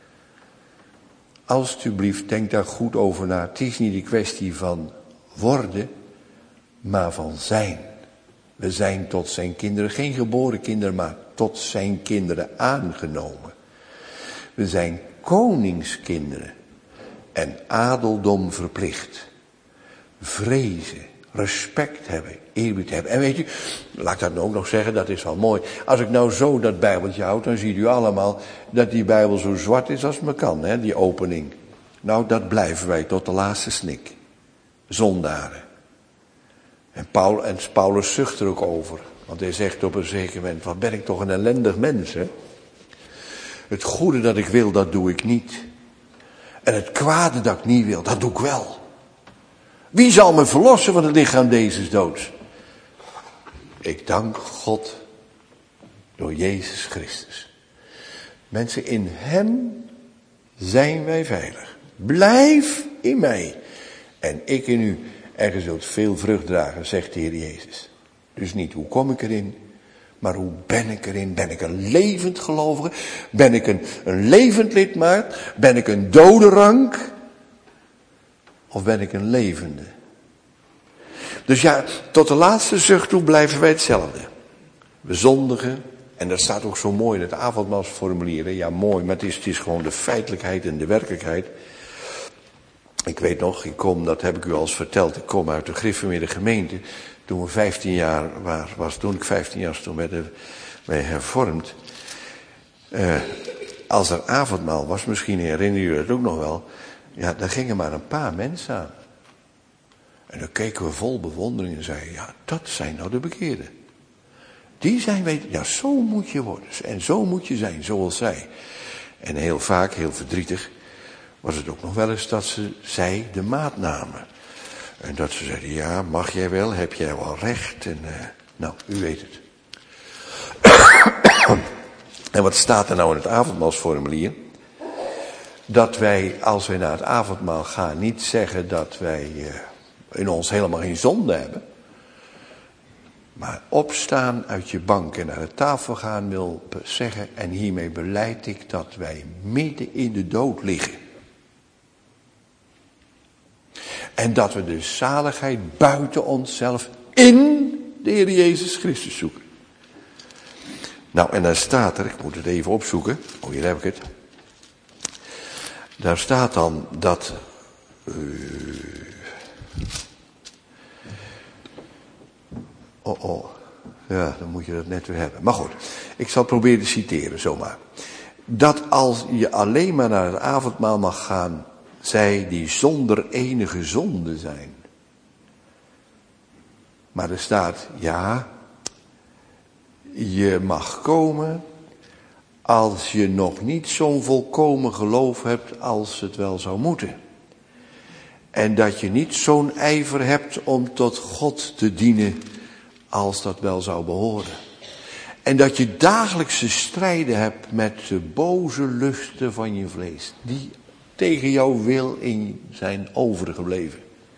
Alsjeblieft, denk daar goed over na. Het is niet een kwestie van worden, maar van zijn. We zijn tot zijn kinderen, geen geboren kinderen, maar tot zijn kinderen aangenomen. We zijn koningskinderen en adeldom verplicht. Vrezen, respect hebben, eerbied hebben. En weet je, laat ik dat nou ook nog zeggen, dat is wel mooi. Als ik nou zo dat Bijbeltje houd, dan ziet u allemaal dat die Bijbel zo zwart is als het maar kan, hè, die opening. Nou, dat blijven wij tot de laatste snik. Zondaren. En, Paul, en Paulus zucht er ook over. Want hij zegt op een zeker moment, wat ben ik toch een ellendig mens, hè? Het goede dat ik wil, dat doe ik niet. En het kwade dat ik niet wil, dat doe ik wel. Wie zal me verlossen van het lichaam deze doods? Ik dank God door Jezus Christus. Mensen, in hem zijn wij veilig. Blijf in mij en ik in u. En je zult veel vrucht dragen, zegt de Heer Jezus. Dus niet hoe kom ik erin, maar hoe ben ik erin? Ben ik een levend gelovige? Ben ik een, een levend lidmaat? Ben ik een dode rank? Of ben ik een levende? Dus ja, tot de laatste zucht toe blijven wij hetzelfde. We zondigen. En dat staat ook zo mooi in het avondmaalsformulier. Ja, mooi, maar het is, het is gewoon de feitelijkheid en de werkelijkheid. Ik weet nog, ik kom, dat heb ik u al eens verteld, ik kom uit de gereformeerde gemeente. Toen we vijftien jaar waren, was, toen ik vijftien jaar was, toen werden wij hervormd. Uh, als er avondmaal was, misschien herinneren jullie dat ook nog wel. Ja, daar gingen maar een paar mensen aan. En dan keken we vol bewondering en zeiden, ja, dat zijn nou de bekeerden. Die zijn wij, ja, zo moet je worden. En zo moet je zijn, zoals zij. En heel vaak, heel verdrietig, was het ook nog wel eens dat ze zij de maat namen. En dat ze zeiden, ja, mag jij wel, heb jij wel recht. En uh, nou, u weet het. En wat staat er nou in het avondmaalsformulier? Dat wij, als wij naar het avondmaal gaan, niet zeggen dat wij uh, in ons helemaal geen zonde hebben. Maar opstaan uit je bank en naar de tafel gaan wil zeggen, en hiermee belijd ik dat wij midden in de dood liggen. En dat we de zaligheid buiten onszelf in de Heer Jezus Christus zoeken. Nou, en daar staat er, ik moet het even opzoeken. Oh, hier heb ik het. Daar staat dan dat... Uh, oh, oh. Ja, dan moet je dat net weer hebben. Maar goed, ik zal proberen te citeren, zomaar. Dat als je alleen maar naar het avondmaal mag gaan, zij die zonder enige zonde zijn. Maar er staat, ja, je mag komen als je nog niet zo'n volkomen geloof hebt als het wel zou moeten. En dat je niet zo'n ijver hebt om tot God te dienen als dat wel zou behoren. En dat je dagelijkse strijden hebt met de boze lusten van je vlees, die tegen jouw wil in zijn overgebleven.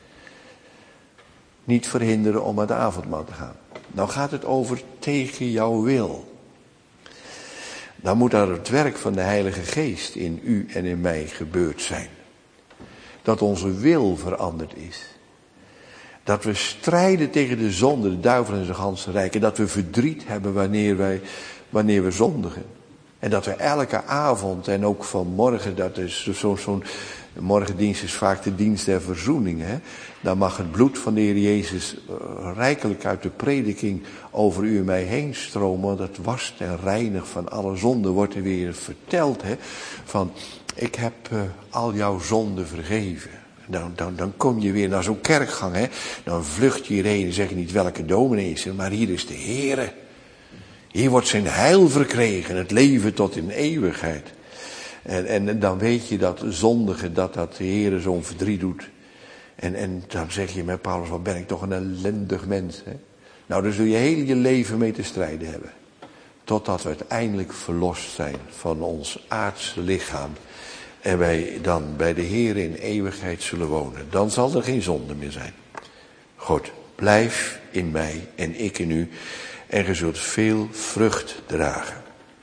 Niet verhinderen om naar het avondmaal te gaan. Nou gaat het over tegen jouw wil. Dan moet daar het werk van de Heilige Geest in u en in mij gebeurd zijn. Dat onze wil veranderd is. Dat we strijden tegen de zonde, de duivel en zijn ganse rijk. En dat we verdriet hebben wanneer, wij, wanneer we zondigen. En dat we elke avond en ook vanmorgen, dat is zo, zo'n morgendienst is vaak de dienst der verzoening. Hè? Dan mag het bloed van de Heer Jezus rijkelijk uit de prediking over u en mij heen stromen. Dat wast en reinigt van alle zonden, wordt er weer verteld. Hè? Van, ik heb uh, al jouw zonden vergeven. Dan, dan, dan kom je weer naar zo'n kerkgang. Hè? Dan vlucht je hierheen en zeg je niet welke dominee is er, maar hier is de Heere. Hier wordt zijn heil verkregen, het leven tot in eeuwigheid. En, en dan weet je dat zondige, dat dat de Heere zo'n verdriet doet. En, en dan zeg je met Paulus, wat ben ik toch een ellendig mens. Hè? Nou, daar zul je heel je leven mee te strijden hebben. Totdat we uiteindelijk verlost zijn van ons aardse lichaam. En wij dan bij de Heere in eeuwigheid zullen wonen. Dan zal er geen zonde meer zijn. Goed. Blijf in mij en ik in u. En ge zult veel vrucht dragen.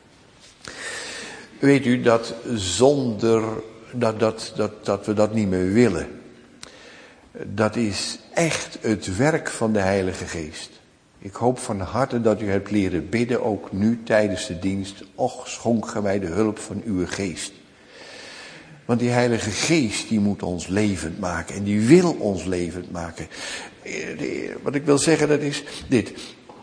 Weet u dat zonder dat, dat, dat, dat we dat niet meer willen. Dat is echt het werk van de Heilige Geest. Ik hoop van harte dat u hebt leren bidden, ook nu tijdens de dienst. Och, schonk ge mij de hulp van uw geest. Want die Heilige Geest die moet ons levend maken en die wil ons levend maken. Wat ik wil zeggen, dat is dit.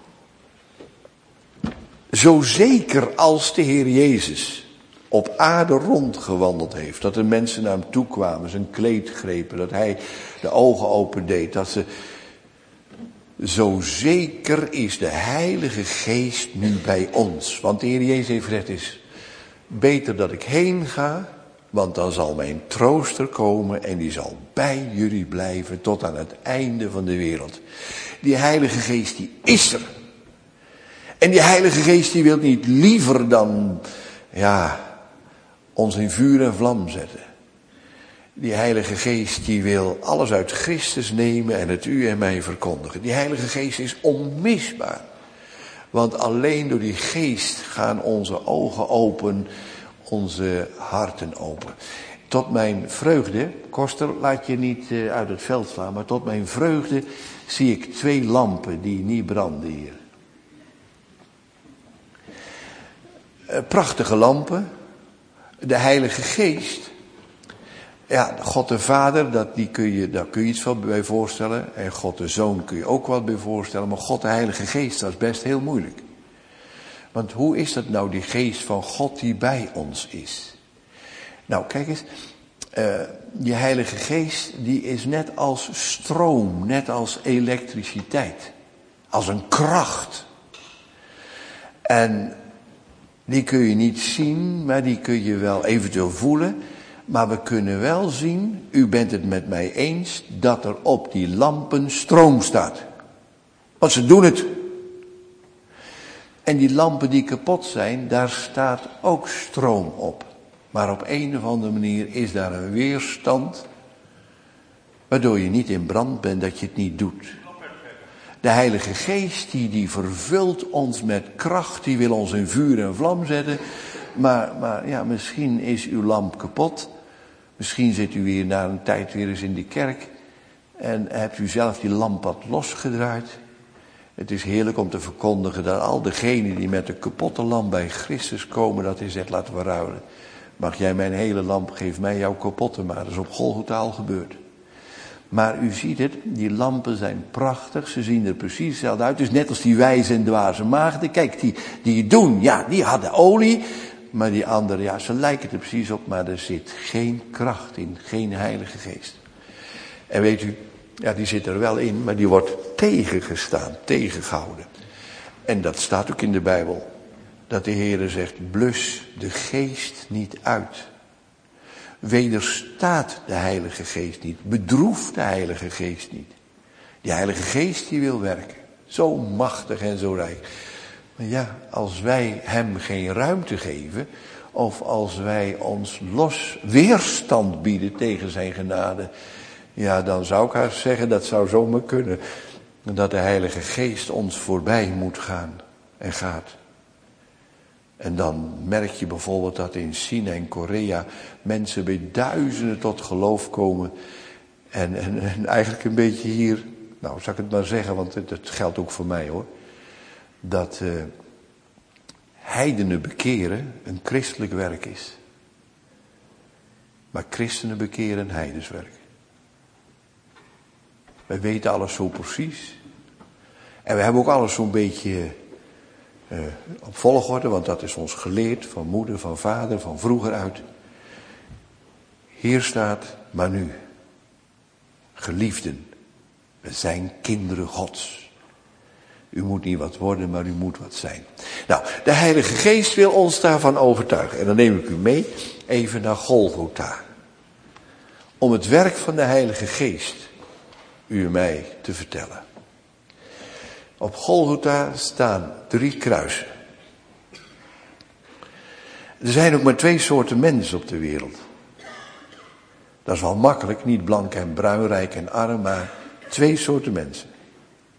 Zo zeker als de Heer Jezus op aarde rondgewandeld heeft, dat de mensen naar hem toe kwamen, zijn kleed grepen, dat hij de ogen opendeed, dat ze... Zo zeker is de Heilige Geest nu bij ons. Want de Heer Jezus heeft gezegd, het is beter dat ik heen ga, want dan zal mijn trooster komen en die zal bij jullie blijven tot aan het einde van de wereld. Die Heilige Geest die is er. En die Heilige Geest die wil niet liever dan, ja, ons in vuur en vlam zetten. Die Heilige Geest die wil alles uit Christus nemen en het u en mij verkondigen. Die Heilige Geest is onmisbaar. Want alleen door die Geest gaan onze ogen open, onze harten open. Tot mijn vreugde, Koster, laat je niet uit het veld slaan, maar tot mijn vreugde zie ik twee lampen die niet branden hier. Prachtige lampen. De Heilige Geest. Ja, God de Vader, dat, die kun je, daar kun je iets van bij voorstellen. En God de Zoon kun je ook wat bij voorstellen. Maar God de Heilige Geest, dat is best heel moeilijk. Want hoe is dat nou, die Geest van God die bij ons is? Nou, kijk eens. Uh, die Heilige Geest, die is net als stroom, net als elektriciteit. Als een kracht. En die kun je niet zien, maar die kun je wel eventueel voelen. Maar we kunnen wel zien, u bent het met mij eens, dat er op die lampen stroom staat. Want ze doen het. En die lampen die kapot zijn, daar staat ook stroom op. Maar op een of andere manier is daar een weerstand, waardoor je niet in brand bent, dat je het niet doet. De Heilige Geest, die, die vervult ons met kracht, die wil ons in vuur en vlam zetten. Maar, maar ja, misschien is uw lamp kapot. Misschien zit u weer na een tijd weer eens in de kerk. En hebt u zelf die lamp wat losgedraaid. Het is heerlijk om te verkondigen dat al degenen die met een kapotte lamp bij Christus komen, dat hij zegt, laten we ruilen. Mag jij mijn hele lamp, geef mij jouw kapotte maar. Dat is op Golgotha al gebeurd. Maar u ziet het, die lampen zijn prachtig, ze zien er precies hetzelfde uit. Het is net als die wijze en dwaze maagden. Kijk, die, die doen, ja, die hadden olie. Maar die anderen, ja, ze lijken er precies op, maar er zit geen kracht in, geen Heilige Geest. En weet u, ja, die zit er wel in, maar die wordt tegengestaan, tegengehouden. En dat staat ook in de Bijbel. Dat de Heere zegt, blus de Geest niet uit. Wederstaat de Heilige Geest niet. Bedroef de Heilige Geest niet. Die Heilige Geest die wil werken. Zo machtig en zo rijk. Maar ja, als wij hem geen ruimte geven, of als wij ons los weerstand bieden tegen zijn genade, ja, dan zou ik haar zeggen, dat zou zomaar kunnen, dat de Heilige Geest ons voorbij moet gaan en gaat. En dan merk je bijvoorbeeld dat in China en Korea mensen bij duizenden tot geloof komen. En, en, en eigenlijk een beetje hier, nou zal ik het maar zeggen, want het, het geldt ook voor mij hoor. Dat uh, heidenen bekeren een christelijk werk is. Maar christenen bekeren een heidenswerk. Wij weten alles zo precies. En we hebben ook alles zo'n beetje uh, op volgorde, want dat is ons geleerd van moeder, van vader, van vroeger uit. Hier staat, maar nu, geliefden, we zijn kinderen Gods. U moet niet wat worden, maar u moet wat zijn. Nou, de Heilige Geest wil ons daarvan overtuigen. En dan neem ik u mee even naar Golgotha. Om het werk van de Heilige Geest u en mij te vertellen. Op Golgotha staan drie kruisen. Er zijn ook maar twee soorten mensen op de wereld. Dat is wel makkelijk, niet blank en bruin, rijk en arm, maar twee soorten mensen.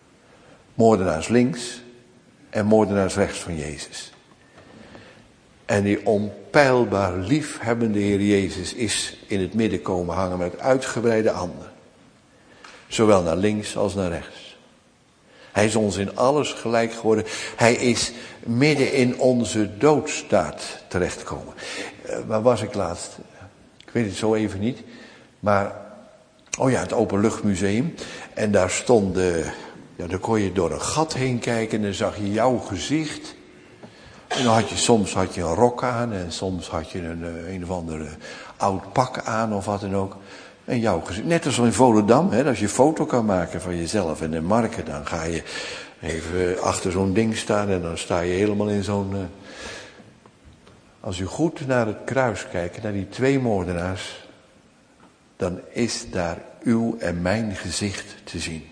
Moordenaars links en moordenaars rechts van Jezus. En die onpeilbaar liefhebbende Heer Jezus is in het midden komen hangen met uitgebreide handen. Zowel naar links als naar rechts. Hij is ons in alles gelijk geworden. Hij is midden in onze doodstaat terechtgekomen. Uh, waar was ik laatst? Ik weet het zo even niet. Maar, oh ja, het Openluchtmuseum. En daar stond, uh, ja, daar kon je door een gat heen kijken en dan zag je jouw gezicht. En dan had je, soms had je een rok aan en soms had je een, uh, een of ander uh, oud pak aan of wat dan ook. En jouw gezicht, net als in Volendam, hè, als je een foto kan maken van jezelf en de marken, dan ga je even achter zo'n ding staan en dan sta je helemaal in zo'n... Uh... Als u goed naar het kruis kijkt, naar die twee moordenaars, dan is daar uw en mijn gezicht te zien.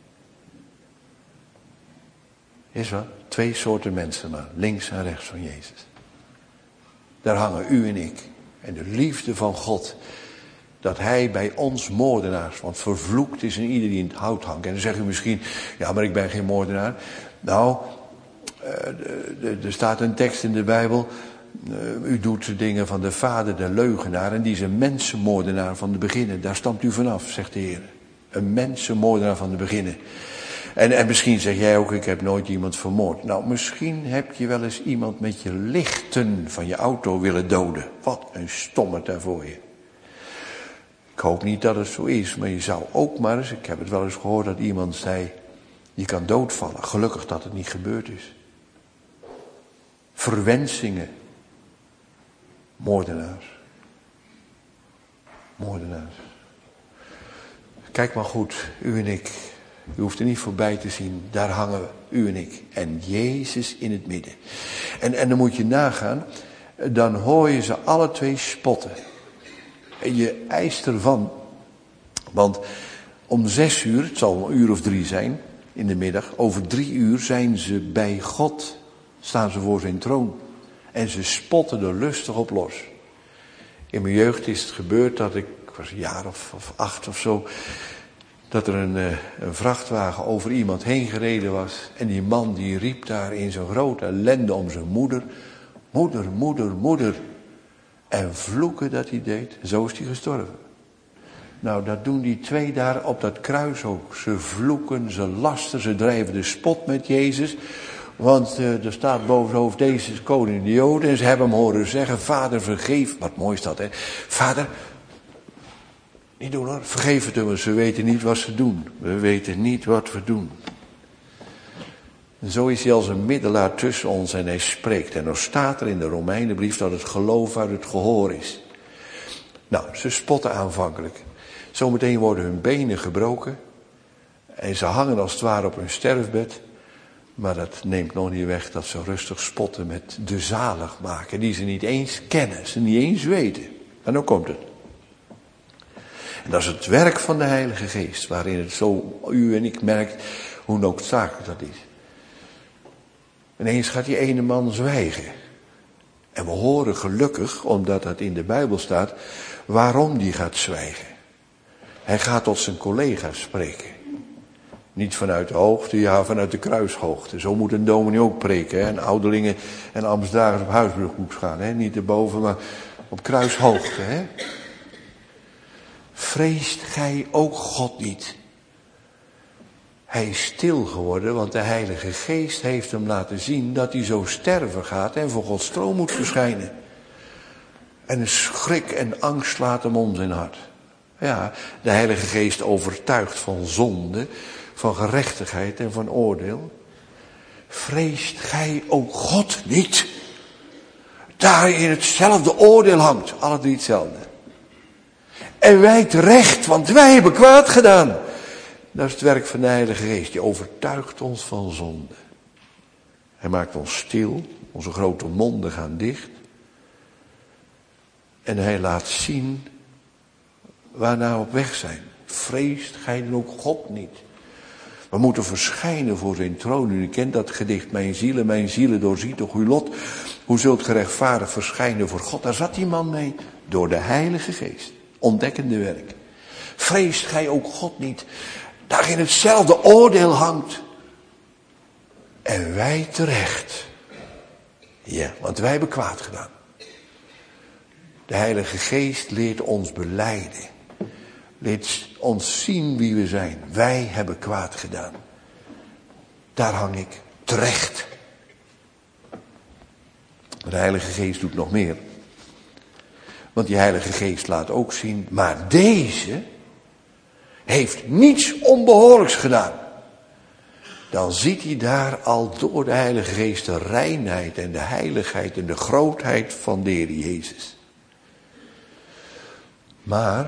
Is wat? Twee soorten mensen maar, links en rechts van Jezus. Daar hangen u en ik. En de liefde van God, dat hij bij ons moordenaars, want vervloekt is in ieder die in het hout hangt. En dan zegt u misschien, ja maar ik ben geen moordenaar. Nou, er staat een tekst in de Bijbel, uh, u doet de dingen van de vader, de leugenaar, en die is een mensenmoordenaar van de beginnen. Daar stamt u vanaf, zegt de Heer. Een mensenmoordenaar van de beginnen. En, en misschien zeg jij ook, ik heb nooit iemand vermoord. Nou, misschien heb je wel eens iemand met je lichten van je auto willen doden. Wat een stommerd voor je. Ik hoop niet dat het zo is, maar je zou ook maar eens, ik heb het wel eens gehoord dat iemand zei, je kan doodvallen. Gelukkig dat het niet gebeurd is. Verwensingen. Moordenaars. Moordenaars. Kijk maar goed, u en ik. U hoeft er niet voorbij te zien, daar hangen we, u en ik. En Jezus in het midden. En, en dan moet je nagaan, dan hoor je ze alle twee spotten. En je eist ervan. Want om zes uur, het zal een uur of drie zijn, in de middag. Over drie uur zijn ze bij God. Staan ze voor zijn troon. En ze spotten er lustig op los. In mijn jeugd is het gebeurd dat ik, ik was een jaar of, of acht of zo, dat er een, een vrachtwagen over iemand heen gereden was. En die man die riep daar in zijn grote ellende om zijn moeder. Moeder, moeder, moeder. En vloeken dat hij deed. Zo is hij gestorven. Nou, dat doen die twee daar op dat kruis ook. Ze vloeken, ze lasten, ze drijven de spot met Jezus. Want uh, er staat boven zijn hoofd, deze is koning de Joden. En ze hebben hem horen zeggen, vader vergeef. Wat mooi is dat, hè. Vader, niet doen hoor, vergeef het hem. Ze weten niet wat ze doen. We weten niet wat we doen. En zo is hij als een middelaar tussen ons en hij spreekt. En dan staat er in de Romeinenbrief dat het geloof uit het gehoor is. Nou, ze spotten aanvankelijk. Zometeen worden hun benen gebroken. En ze hangen als het ware op hun sterfbed. Maar dat neemt nog niet weg dat ze rustig spotten met de zaligmaker. Die ze niet eens kennen, ze niet eens weten. En dan komt het. En dat is het werk van de Heilige Geest. Waarin het zo, u en ik merkt hoe noodzakelijk dat is. Ineens gaat die ene man zwijgen. En we horen gelukkig, omdat dat in de Bijbel staat, waarom die gaat zwijgen. Hij gaat tot zijn collega's spreken. Niet vanuit de hoogte, ja, vanuit de kruishoogte. Zo moet een dominee ook preken. Hè? En ouderlingen en ambtsdragers op Huisbrug moeten gaan. Hè? Niet erboven, maar op kruishoogte. Hè? Vreest gij ook God niet? Hij is stil geworden, want de Heilige Geest heeft hem laten zien dat hij zo sterven gaat en voor Gods troon moet verschijnen. En een schrik en angst slaat hem om zijn hart. Ja, de Heilige Geest overtuigt van zonde, van gerechtigheid en van oordeel. Vreest gij ook God niet? Daar in hetzelfde oordeel hangt, alle drie hetzelfde. En wij terecht, want wij hebben kwaad gedaan. Dat is het werk van de Heilige Geest. Die overtuigt ons van zonde. Hij maakt ons stil. Onze grote monden gaan dicht. En hij laat zien waarnaar we op weg zijn. Vreest gij dan ook God niet? We moeten verschijnen voor zijn troon. U kent dat gedicht. Mijn zielen, mijn zielen, doorziet toch uw lot. Hoe zult gerechtvaardig verschijnen voor God? Daar zat die man mee. Door de Heilige Geest. Ontdekkende werk. Vreest gij ook God niet? Daar in hetzelfde oordeel hangt. En wij terecht. Ja, want wij hebben kwaad gedaan. De Heilige Geest leert ons belijden. Leert ons zien wie we zijn. Wij hebben kwaad gedaan. Daar hang ik terecht. De Heilige Geest doet nog meer. Want die Heilige Geest laat ook zien, maar deze heeft niets onbehoorlijks gedaan. Dan ziet hij daar al door de Heilige Geest de reinheid en de heiligheid en de grootheid van de Heer Jezus. Maar,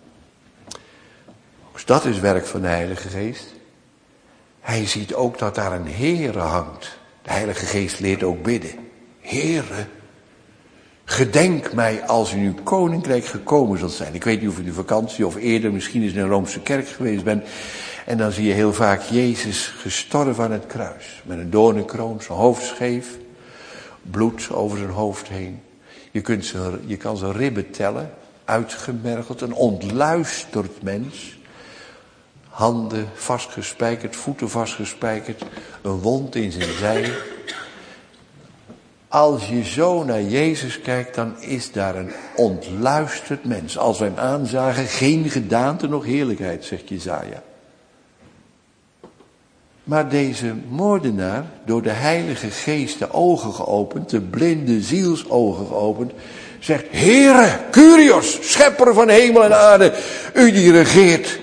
dus dat is werk van de Heilige Geest. Hij ziet ook dat daar een Heere hangt. De Heilige Geest leert ook bidden. Heere, gedenk mij als in uw koninkrijk gekomen zult zijn. Ik weet niet of u de vakantie of eerder misschien eens in een Roomse kerk geweest bent. En dan zie je heel vaak Jezus gestorven aan het kruis. Met een doornenkroon, zijn hoofd scheef. Bloed over zijn hoofd heen. Je, kunt zijn, je kan zijn ribben tellen. Uitgemergeld, een ontluisterd mens. Handen vastgespijkerd, voeten vastgespijkerd. Een wond in zijn zij. Als je zo naar Jezus kijkt, dan is daar een ontluisterd mens. Als we hem aanzagen, geen gedaante, nog heerlijkheid, zegt Jesaja. Maar deze moordenaar, door de Heilige Geest de ogen geopend, de blinde zielsogen geopend, zegt, Heere, Kyrios, schepper van hemel en aarde, u die regeert.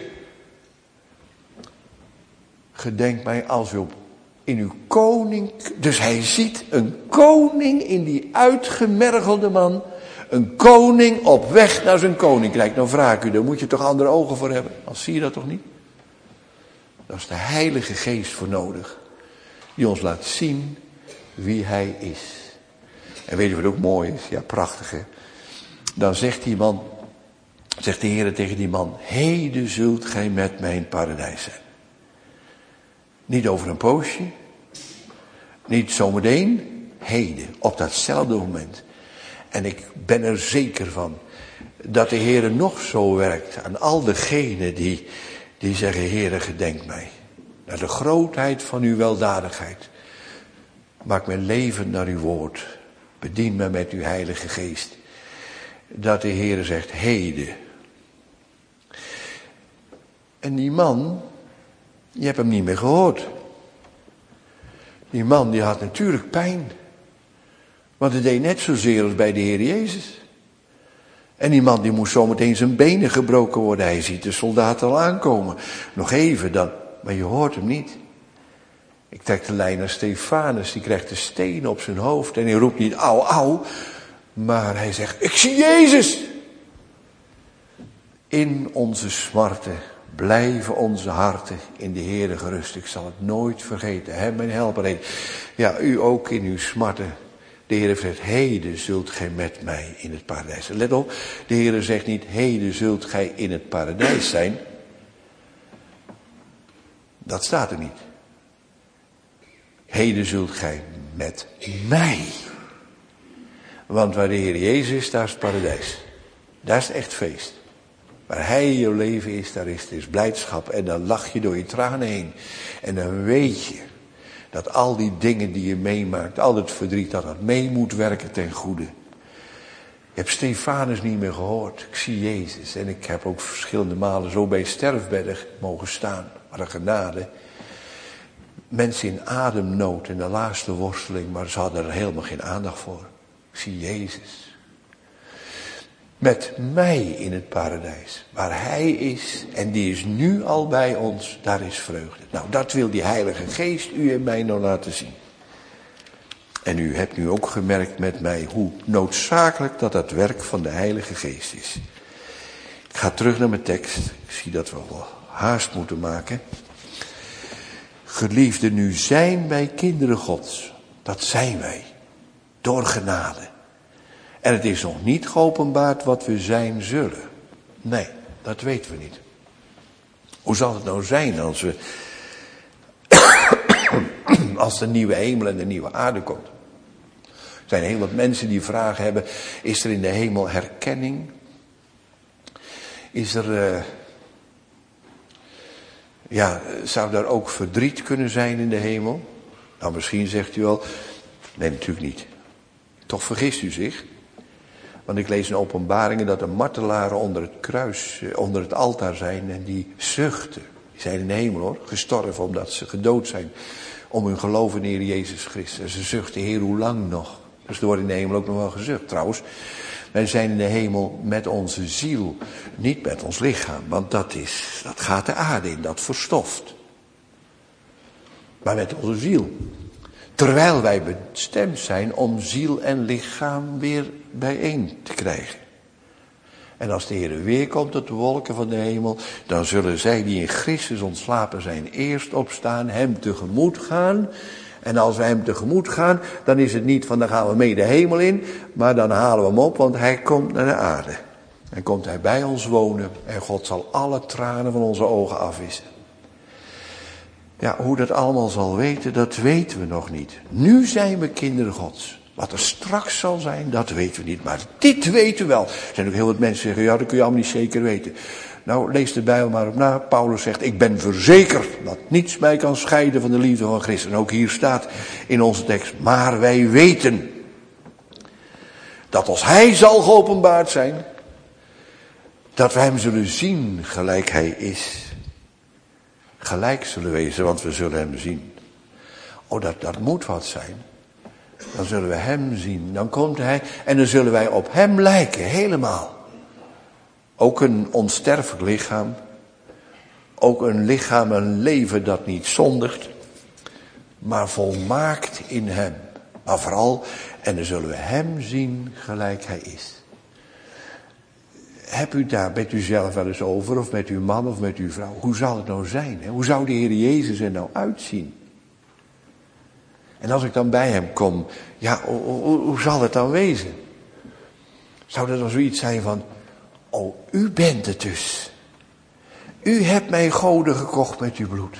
Gedenk mij als u op in uw koning, dus hij ziet een koning in die uitgemergelde man, een koning op weg naar zijn koninkrijk. Nou vraag ik u, daar moet je toch andere ogen voor hebben, als zie je dat toch niet? Daar is de Heilige Geest voor nodig, die ons laat zien wie hij is. En weet je wat ook mooi is? Ja, prachtig hè. Dan zegt die man, zegt de Heer tegen die man, heden zult gij met mij in het paradijs zijn. Niet over een poosje, niet zometeen, heden, op datzelfde moment. En ik ben er zeker van dat de Heer nog zo werkt aan al degenen die, die zeggen, Heere, gedenk mij. Naar de grootheid van uw weldadigheid. Maak mijn leven naar uw woord. Bedien me met uw Heilige Geest. Dat de Heer zegt, heden. En die man, je hebt hem niet meer gehoord. Die man die had natuurlijk pijn. Want het deed net zozeer als bij de Heer Jezus. En die man die moest zometeen zijn benen gebroken worden. Hij ziet de soldaten al aankomen. Nog even dan. Maar je hoort hem niet. Ik trek de lijn naar Stefanus. Die krijgt de steen op zijn hoofd. En hij roept niet au au. Maar hij zegt, ik zie Jezus. In onze smarten blijven onze harten in de Heere gerust. Ik zal het nooit vergeten. Hem mijn helper heet. Ja, u ook in uw smarten. De Heere zegt, heden zult gij met mij in het paradijs zijn. Let op, de Heere zegt niet, heden zult gij in het paradijs zijn. Dat staat er niet. Heden zult gij met mij. Want waar de Heer Jezus is, daar is het paradijs. Daar is het echt feest. Waar hij in je leven is, daar is het is blijdschap. En dan lach je door je tranen heen. En dan weet je dat al die dingen die je meemaakt, al het verdriet, dat dat mee moet werken ten goede. Je hebt Stefanus niet meer gehoord. Ik zie Jezus. En ik heb ook verschillende malen zo bij sterfbedden mogen staan. Wat een genade. Mensen in ademnood in de laatste worsteling, maar ze hadden er helemaal geen aandacht voor. Ik zie Jezus. Met mij in het paradijs. Waar hij is, en die is nu al bij ons, daar is vreugde. Nou, dat wil die Heilige Geest u en mij nou laten zien. En u hebt nu ook gemerkt met mij hoe noodzakelijk dat het werk van de Heilige Geest is. Ik ga terug naar mijn tekst. Ik zie dat we wel haast moeten maken. Geliefden, nu zijn wij kinderen Gods. Dat zijn wij. Door genade. En het is nog niet geopenbaard wat we zijn zullen. Nee, dat weten we niet. Hoe zal het nou zijn als we als de nieuwe hemel en de nieuwe aarde komt? Er zijn heel wat mensen die vragen hebben, is er in de hemel herkenning? Is er, uh, ja, zou daar ook verdriet kunnen zijn in de hemel? Nou, misschien zegt u wel, nee, natuurlijk niet. Toch vergist u zich. Want ik lees in Openbaringen dat de martelaren onder het kruis, onder het altaar zijn en die zuchten. Die zijn in de hemel hoor, gestorven omdat ze gedood zijn om hun geloof in de Heer Jezus Christus. En ze zuchten, Heer, hoe lang nog? Dus er wordt in de hemel ook nog wel gezucht. Trouwens, wij zijn in de hemel met onze ziel, niet met ons lichaam. Want dat is, dat gaat de aarde in, dat verstoft. Maar met onze ziel. Terwijl wij bestemd zijn om ziel en lichaam weer bijeen te krijgen. En als de Heer weer komt op de wolken van de hemel, dan zullen zij die in Christus ontslapen zijn eerst opstaan, hem tegemoet gaan. En als wij hem tegemoet gaan, dan is het niet van dan gaan we mee de hemel in, maar dan halen we hem op, want hij komt naar de aarde. En komt hij bij ons wonen en God zal alle tranen van onze ogen afwissen. Ja, hoe dat allemaal zal weten, dat weten we nog niet. Nu zijn we kinderen Gods. Wat er straks zal zijn, dat weten we niet. Maar dit weten we wel. Er zijn ook heel wat mensen die zeggen, ja, dat kun je allemaal niet zeker weten. Nou, lees de Bijbel maar op na. Paulus zegt, ik ben verzekerd dat niets mij kan scheiden van de liefde van Christus. En ook hier staat in onze tekst, maar wij weten dat als hij zal geopenbaard zijn, dat wij hem zullen zien gelijk hij is. Gelijk zullen wezen, want we zullen hem zien. Oh, dat, dat moet wat zijn. Dan zullen we hem zien. Dan komt hij en dan zullen wij op hem lijken, helemaal. Ook een onsterfelijk lichaam. Ook een lichaam, een leven dat niet zondigt. Maar volmaakt in hem. Maar vooral, en dan zullen we hem zien gelijk hij is. Heb u daar met u zelf wel eens over, of met uw man of met uw vrouw? Hoe zal het nou zijn? Hè? Hoe zou de Heer Jezus er nou uitzien? En als ik dan bij hem kom, ja, hoe, hoe, hoe zal het dan wezen? Zou dat dan zoiets zijn van, oh, u bent het dus. U hebt mij goden gekocht met uw bloed.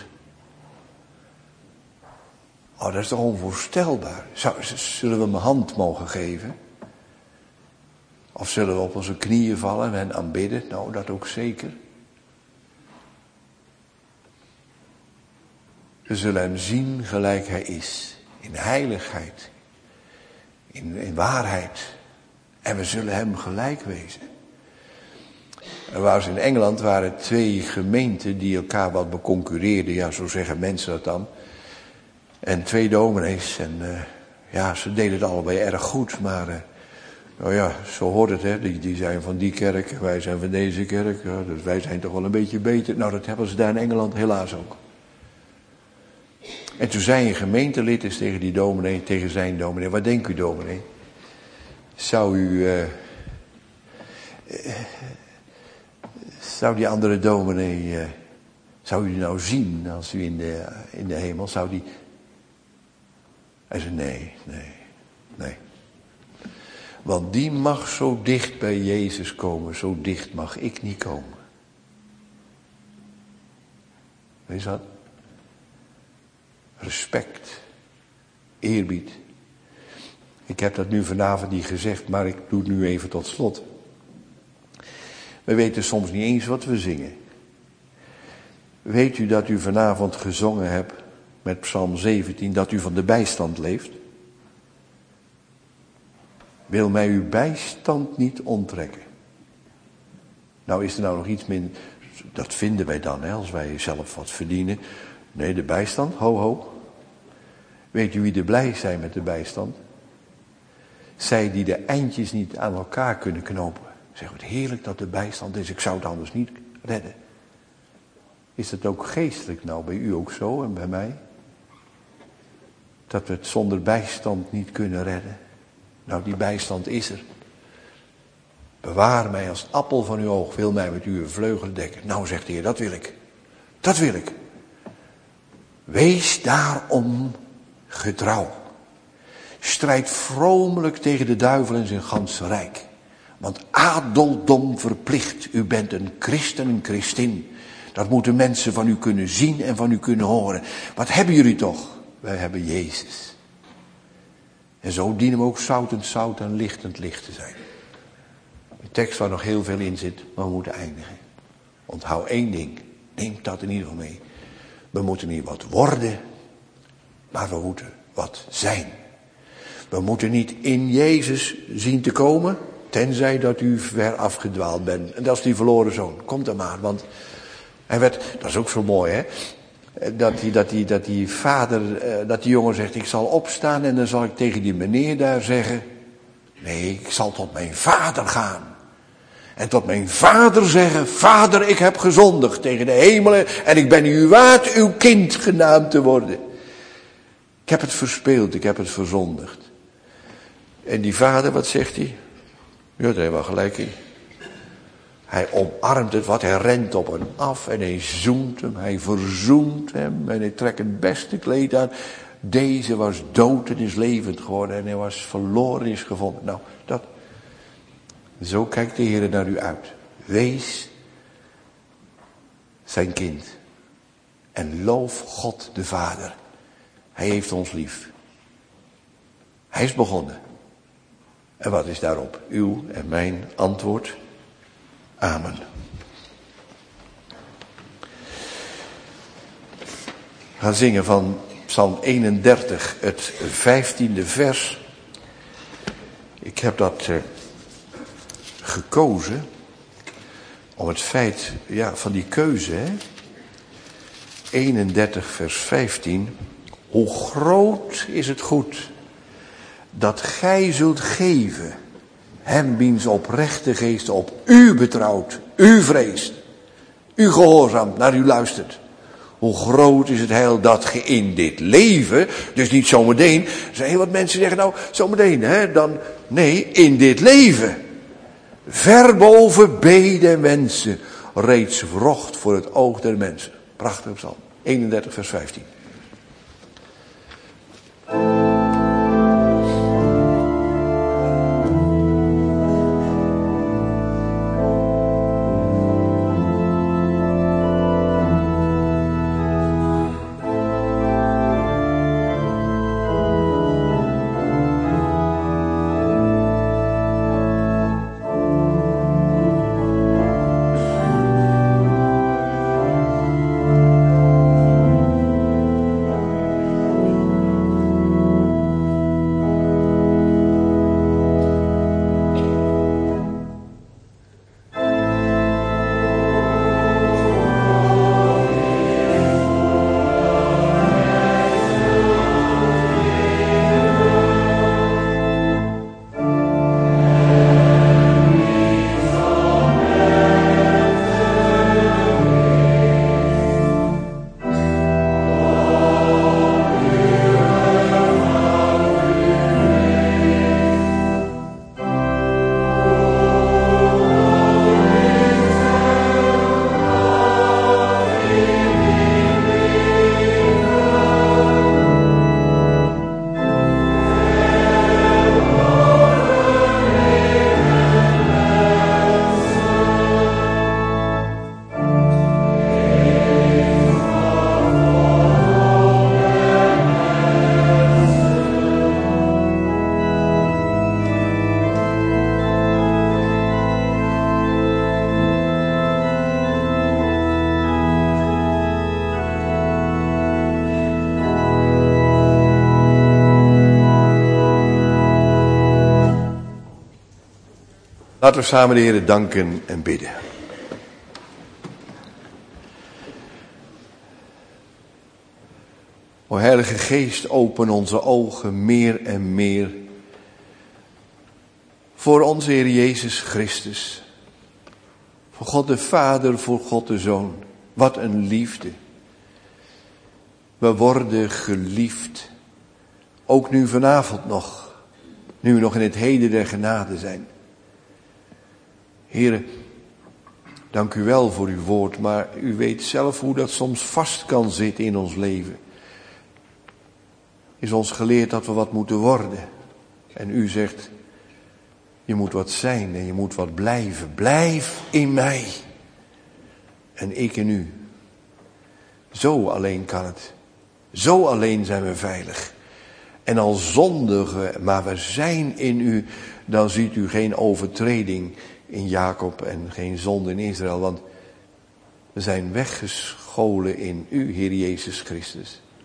Oh, dat is toch onvoorstelbaar. Zou, zullen we hem een hand mogen geven? Of zullen we op onze knieën vallen en aanbidden? Nou, dat ook zeker. We zullen hem zien gelijk hij is. In heiligheid. In, in waarheid. En we zullen hem gelijk wezen. Er was in Engeland waren twee gemeenten die elkaar wat beconcurreerden. Ja, zo zeggen mensen dat dan. En twee dominees. En uh, ja, ze deden het allebei erg goed, maar... Uh, Nou ja, zo hoort het, hè. Die, die zijn van die kerk, wij zijn van deze kerk. Ja, dus wij zijn toch wel een beetje beter. Nou, dat hebben ze daar in Engeland helaas ook. En toen zei een gemeentelid eens tegen die dominee, tegen zijn dominee. Wat denkt u, dominee? Zou u... Uh, uh, zou die andere dominee... Uh, zou u die nou zien als u in de, in de hemel? Zou die... Hij zei, nee, nee, nee. Want die mag zo dicht bij Jezus komen, zo dicht mag ik niet komen. Weet je dat? Respect, eerbied. Ik heb dat nu vanavond niet gezegd, maar ik doe het nu even tot slot. We weten soms niet eens wat we zingen. Weet u dat u vanavond gezongen hebt met Psalm zeventien, dat u van de bijstand leeft? Wil mij uw bijstand niet onttrekken. Nou is er nou nog iets minder, dat vinden wij dan, hè, als wij zelf wat verdienen. Nee, de bijstand, ho ho. Weet u wie er blij zijn met de bijstand? Zij die de eindjes niet aan elkaar kunnen knopen. Zeggen, wat heerlijk dat de bijstand is, ik zou het anders niet redden. Is het ook geestelijk nou bij u ook zo en bij mij? Dat we het zonder bijstand niet kunnen redden. Nou, die bijstand is er. Bewaar mij als appel van uw oog, wil mij met uw vleugelen dekken. Nou, zegt de Heer, dat wil ik. Dat wil ik. Wees daarom getrouw. Strijd vromelijk tegen de duivel en zijn ganse rijk. Want adeldom verplicht. U bent een christen, een christin. Dat moeten mensen van u kunnen zien en van u kunnen horen. Wat hebben jullie toch? Wij hebben Jezus. En zo dienen we ook zoutend zout en lichtend licht te zijn. Een tekst waar nog heel veel in zit, maar we moeten eindigen. Onthoud één ding. Neem dat in ieder geval mee. We moeten niet wat worden, Maar we moeten wat zijn. We moeten niet in Jezus zien te komen, tenzij dat u ver afgedwaald bent. En dat is die verloren zoon. Kom dan maar, want hij werd, dat is ook zo mooi hè. Dat die, dat die, dat die vader, dat die jongen zegt, ik zal opstaan en dan zal ik tegen die meneer daar zeggen, nee, ik zal tot mijn vader gaan. En tot mijn vader zeggen, vader, ik heb gezondigd tegen de hemelen en ik ben u waard uw kind genaamd te worden. Ik heb het verspeeld, ik heb het verzondigd. En die vader, wat zegt hij? Ja, daar hebben we gelijk in. Hij omarmt het wat, hij rent op hem af en hij zoent hem, hij verzoent hem en hij trekt het beste kleed aan. Deze was dood en is levend geworden en hij was verloren en is gevonden. Nou, dat. Zo kijkt de Heer naar u uit. Wees zijn kind en loof God de Vader. Hij heeft ons lief. Hij is begonnen. En wat is daarop uw en mijn antwoord? Amen. We gaan zingen van Psalm eenendertig, het vijftiende vers. Ik heb dat uh, gekozen om het feit ja, van die keuze. Hè? eenendertig vers vijftien. Hoe groot is het goed dat gij zult geven hem wiens oprechte geest op u betrouwt, u vreest, u gehoorzaamt, naar u luistert. Hoe groot is het heil dat ge in dit leven, dus niet zometeen, er zijn heel wat mensen die zeggen, nou zometeen, hè, dan, nee, in dit leven, ver boven beden en wensen, reeds wrocht voor het oog der mensen. Prachtig psalm, eenendertig vers vijftien. Laten we samen de Heer danken en bidden. O Heilige Geest, open onze ogen meer en meer voor onze Heer Jezus Christus. Voor God de Vader, voor God de Zoon. Wat een liefde. We worden geliefd. Ook nu vanavond nog. Nu we nog in het heden der genade zijn. Heere, dank u wel voor uw woord, maar u weet zelf hoe dat soms vast kan zitten in ons leven. Is ons geleerd dat we wat moeten worden. En u zegt, je moet wat zijn en je moet wat blijven. Blijf in mij. En ik in u. Zo alleen kan het. Zo alleen zijn we veilig. En al zondigen, maar we zijn in u, dan ziet u geen overtreding in Jacob en geen zonde in Israël. Want we zijn weggescholen in u, Heer Jezus Christus.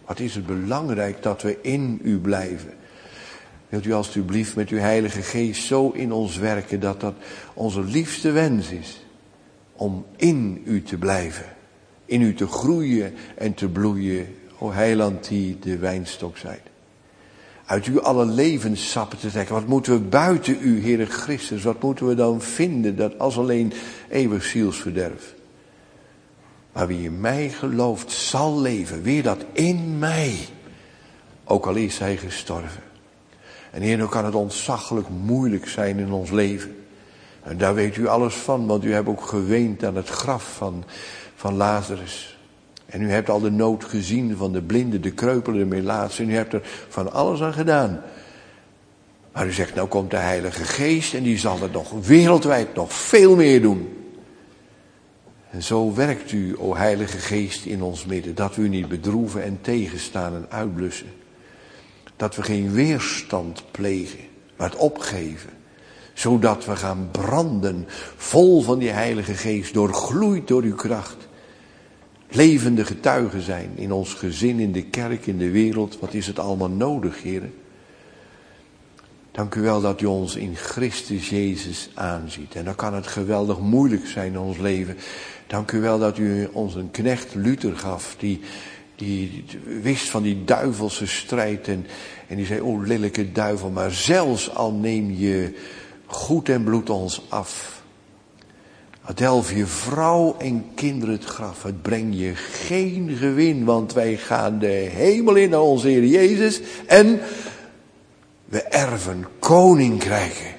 Wat is het belangrijk dat we in u blijven. Wilt u alstublieft met uw Heilige Geest zo in ons werken dat dat onze liefste wens is. Om in u te blijven. In u te groeien en te bloeien. O Heiland die de wijnstok zijt. Uit u alle levenssappen te trekken. Wat moeten we buiten u, Heere Christus, wat moeten we dan vinden dat als alleen eeuwig zielsverderf. Maar wie in mij gelooft zal leven. Weer dat in mij. Ook al is hij gestorven. En Heer, nu kan het ontzaglijk moeilijk zijn in ons leven. En daar weet u alles van, want u hebt ook geweend aan het graf van, van Lazarus. En u hebt al de nood gezien van de blinde, de kreupelen, de melaatsen. En u hebt er van alles aan gedaan. Maar u zegt, nou komt de Heilige Geest en die zal het nog wereldwijd nog veel meer doen. En zo werkt u, o Heilige Geest, in ons midden. Dat we u niet bedroeven en tegenstaan en uitblussen. Dat we geen weerstand plegen, maar het opgeven. Zodat we gaan branden, vol van die Heilige Geest, doorgloeid door uw kracht. Levende getuigen zijn in ons gezin, in de kerk, in de wereld. Wat is het allemaal nodig, heren? Dank u wel dat u ons in Christus Jezus aanziet. En dan kan het geweldig moeilijk zijn in ons leven. Dank u wel dat u ons een knecht Luther gaf, die, die wist van die duivelse strijd. En, en die zei, o lelijke duivel, maar zelfs al neem je goed en bloed ons af. Delf je vrouw en kinderen het graf. Het brengt je geen gewin, want wij gaan de hemel in naar onze Heer Jezus. En we erven koninkrijken.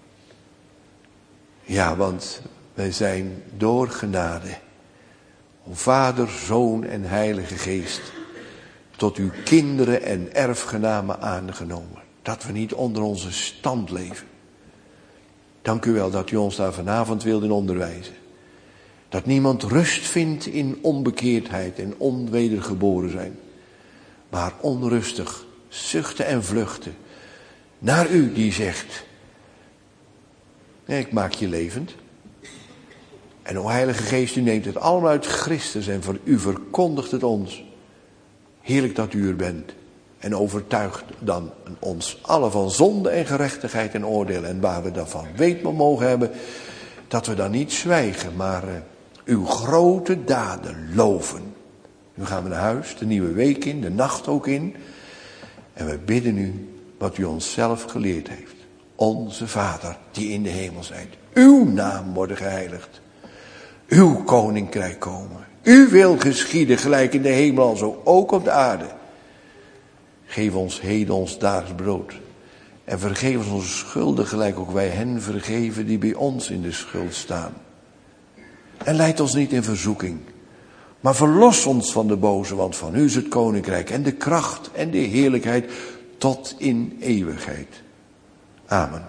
Ja, want wij zijn door genade, o Vader, Zoon en Heilige Geest, tot uw kinderen en erfgenamen aangenomen. Dat we niet onder onze stand leven. Dank u wel dat u ons daar vanavond wilde onderwijzen. Dat niemand rust vindt in onbekeerdheid en onwedergeboren zijn. Maar onrustig, zuchten en vluchten. Naar u die zegt, nee, ik maak je levend. En o Heilige Geest, u neemt het allemaal uit Christus en voor u verkondigt het ons. Heerlijk dat u er bent. En overtuigt dan ons allen van zonde en gerechtigheid en oordeel. En waar we daarvan weet mogen hebben, dat we dan niet zwijgen, maar uh, uw grote daden loven. Nu gaan we naar huis, de nieuwe week in, de nacht ook in. En we bidden u wat u ons zelf geleerd heeft. Onze Vader, die in de hemel zijt. Uw naam worden geheiligd. Uw koninkrijk komen. Uw wil geschieden, gelijk in de hemel, alzo ook op de aarde. Geef ons heden ons dagelijks brood. En vergeef ons onze schulden, gelijk ook wij hen vergeven die bij ons in de schuld staan. En leid ons niet in verzoeking, maar verlos ons van de boze, want van u is het koninkrijk en de kracht en de heerlijkheid tot in eeuwigheid. Amen.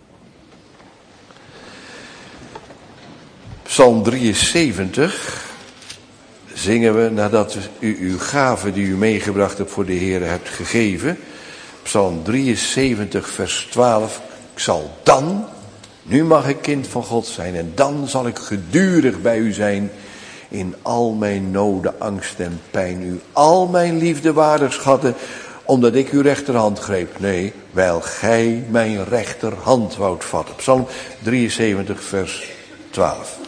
Psalm drieënzeventig zingen we nadat u uw gave die u meegebracht hebt voor de Heer hebt gegeven. Psalm drieënzeventig vers twaalf. Ik zal dan, nu mag ik kind van God zijn en dan zal ik gedurig bij u zijn in al mijn noden, angst en pijn. U al mijn liefde waardig schatten, omdat ik uw rechterhand greep. Nee, wijl gij mijn rechterhand woudt vatten. Psalm drieënzeventig vers twaalf.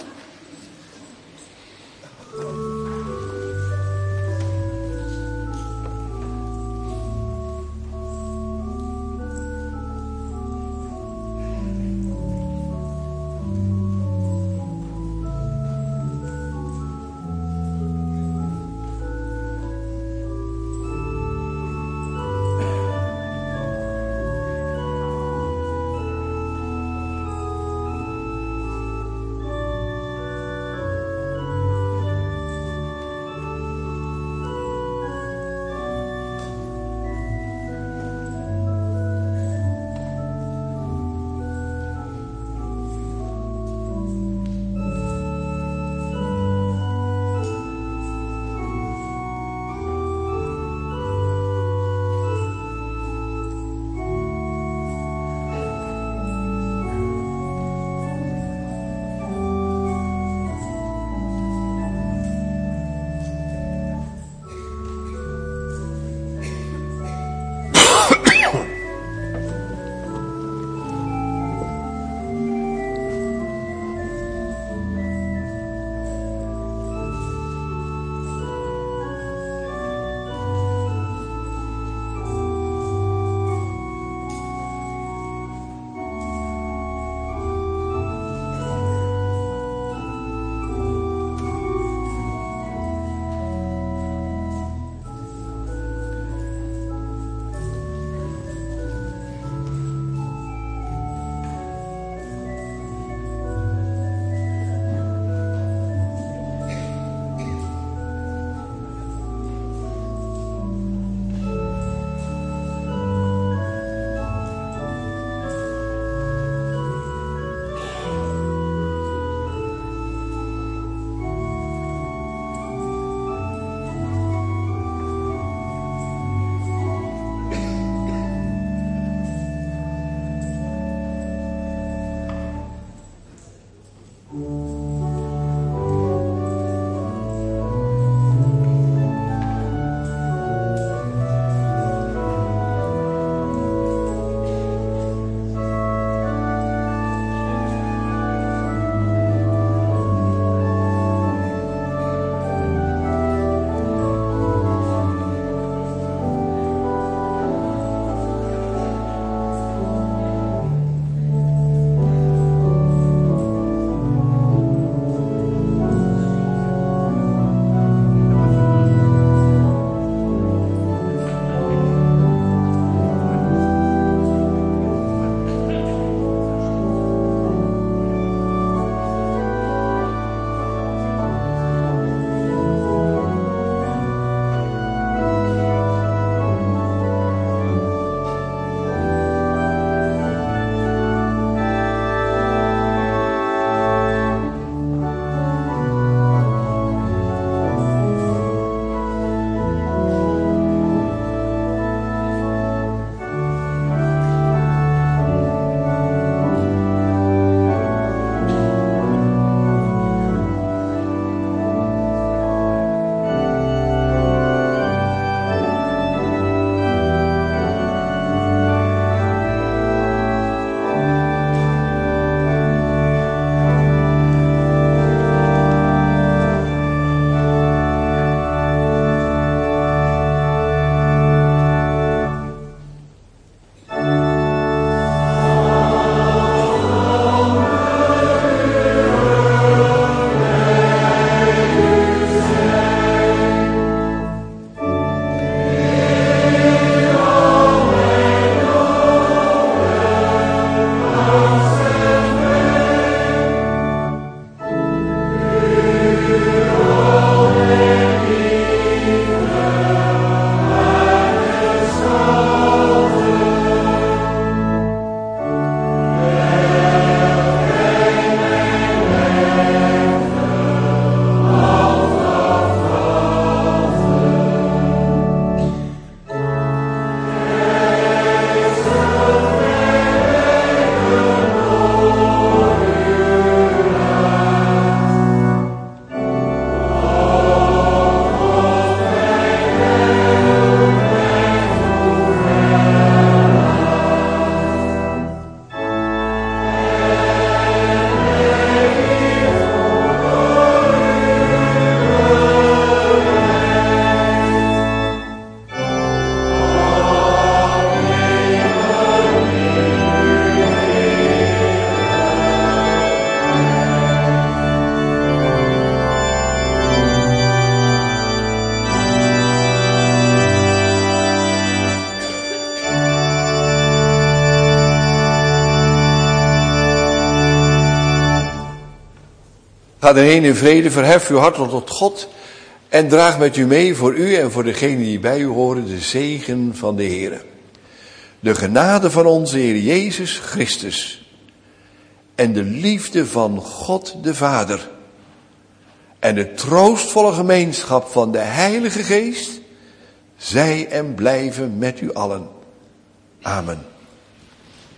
Ga erheen in vrede, verhef uw hart tot God en draag met u mee voor u en voor degenen die bij u horen de zegen van de Heer. De genade van onze Heer Jezus Christus en de liefde van God de Vader en de troostvolle gemeenschap van de Heilige Geest zij en blijven met u allen. Amen.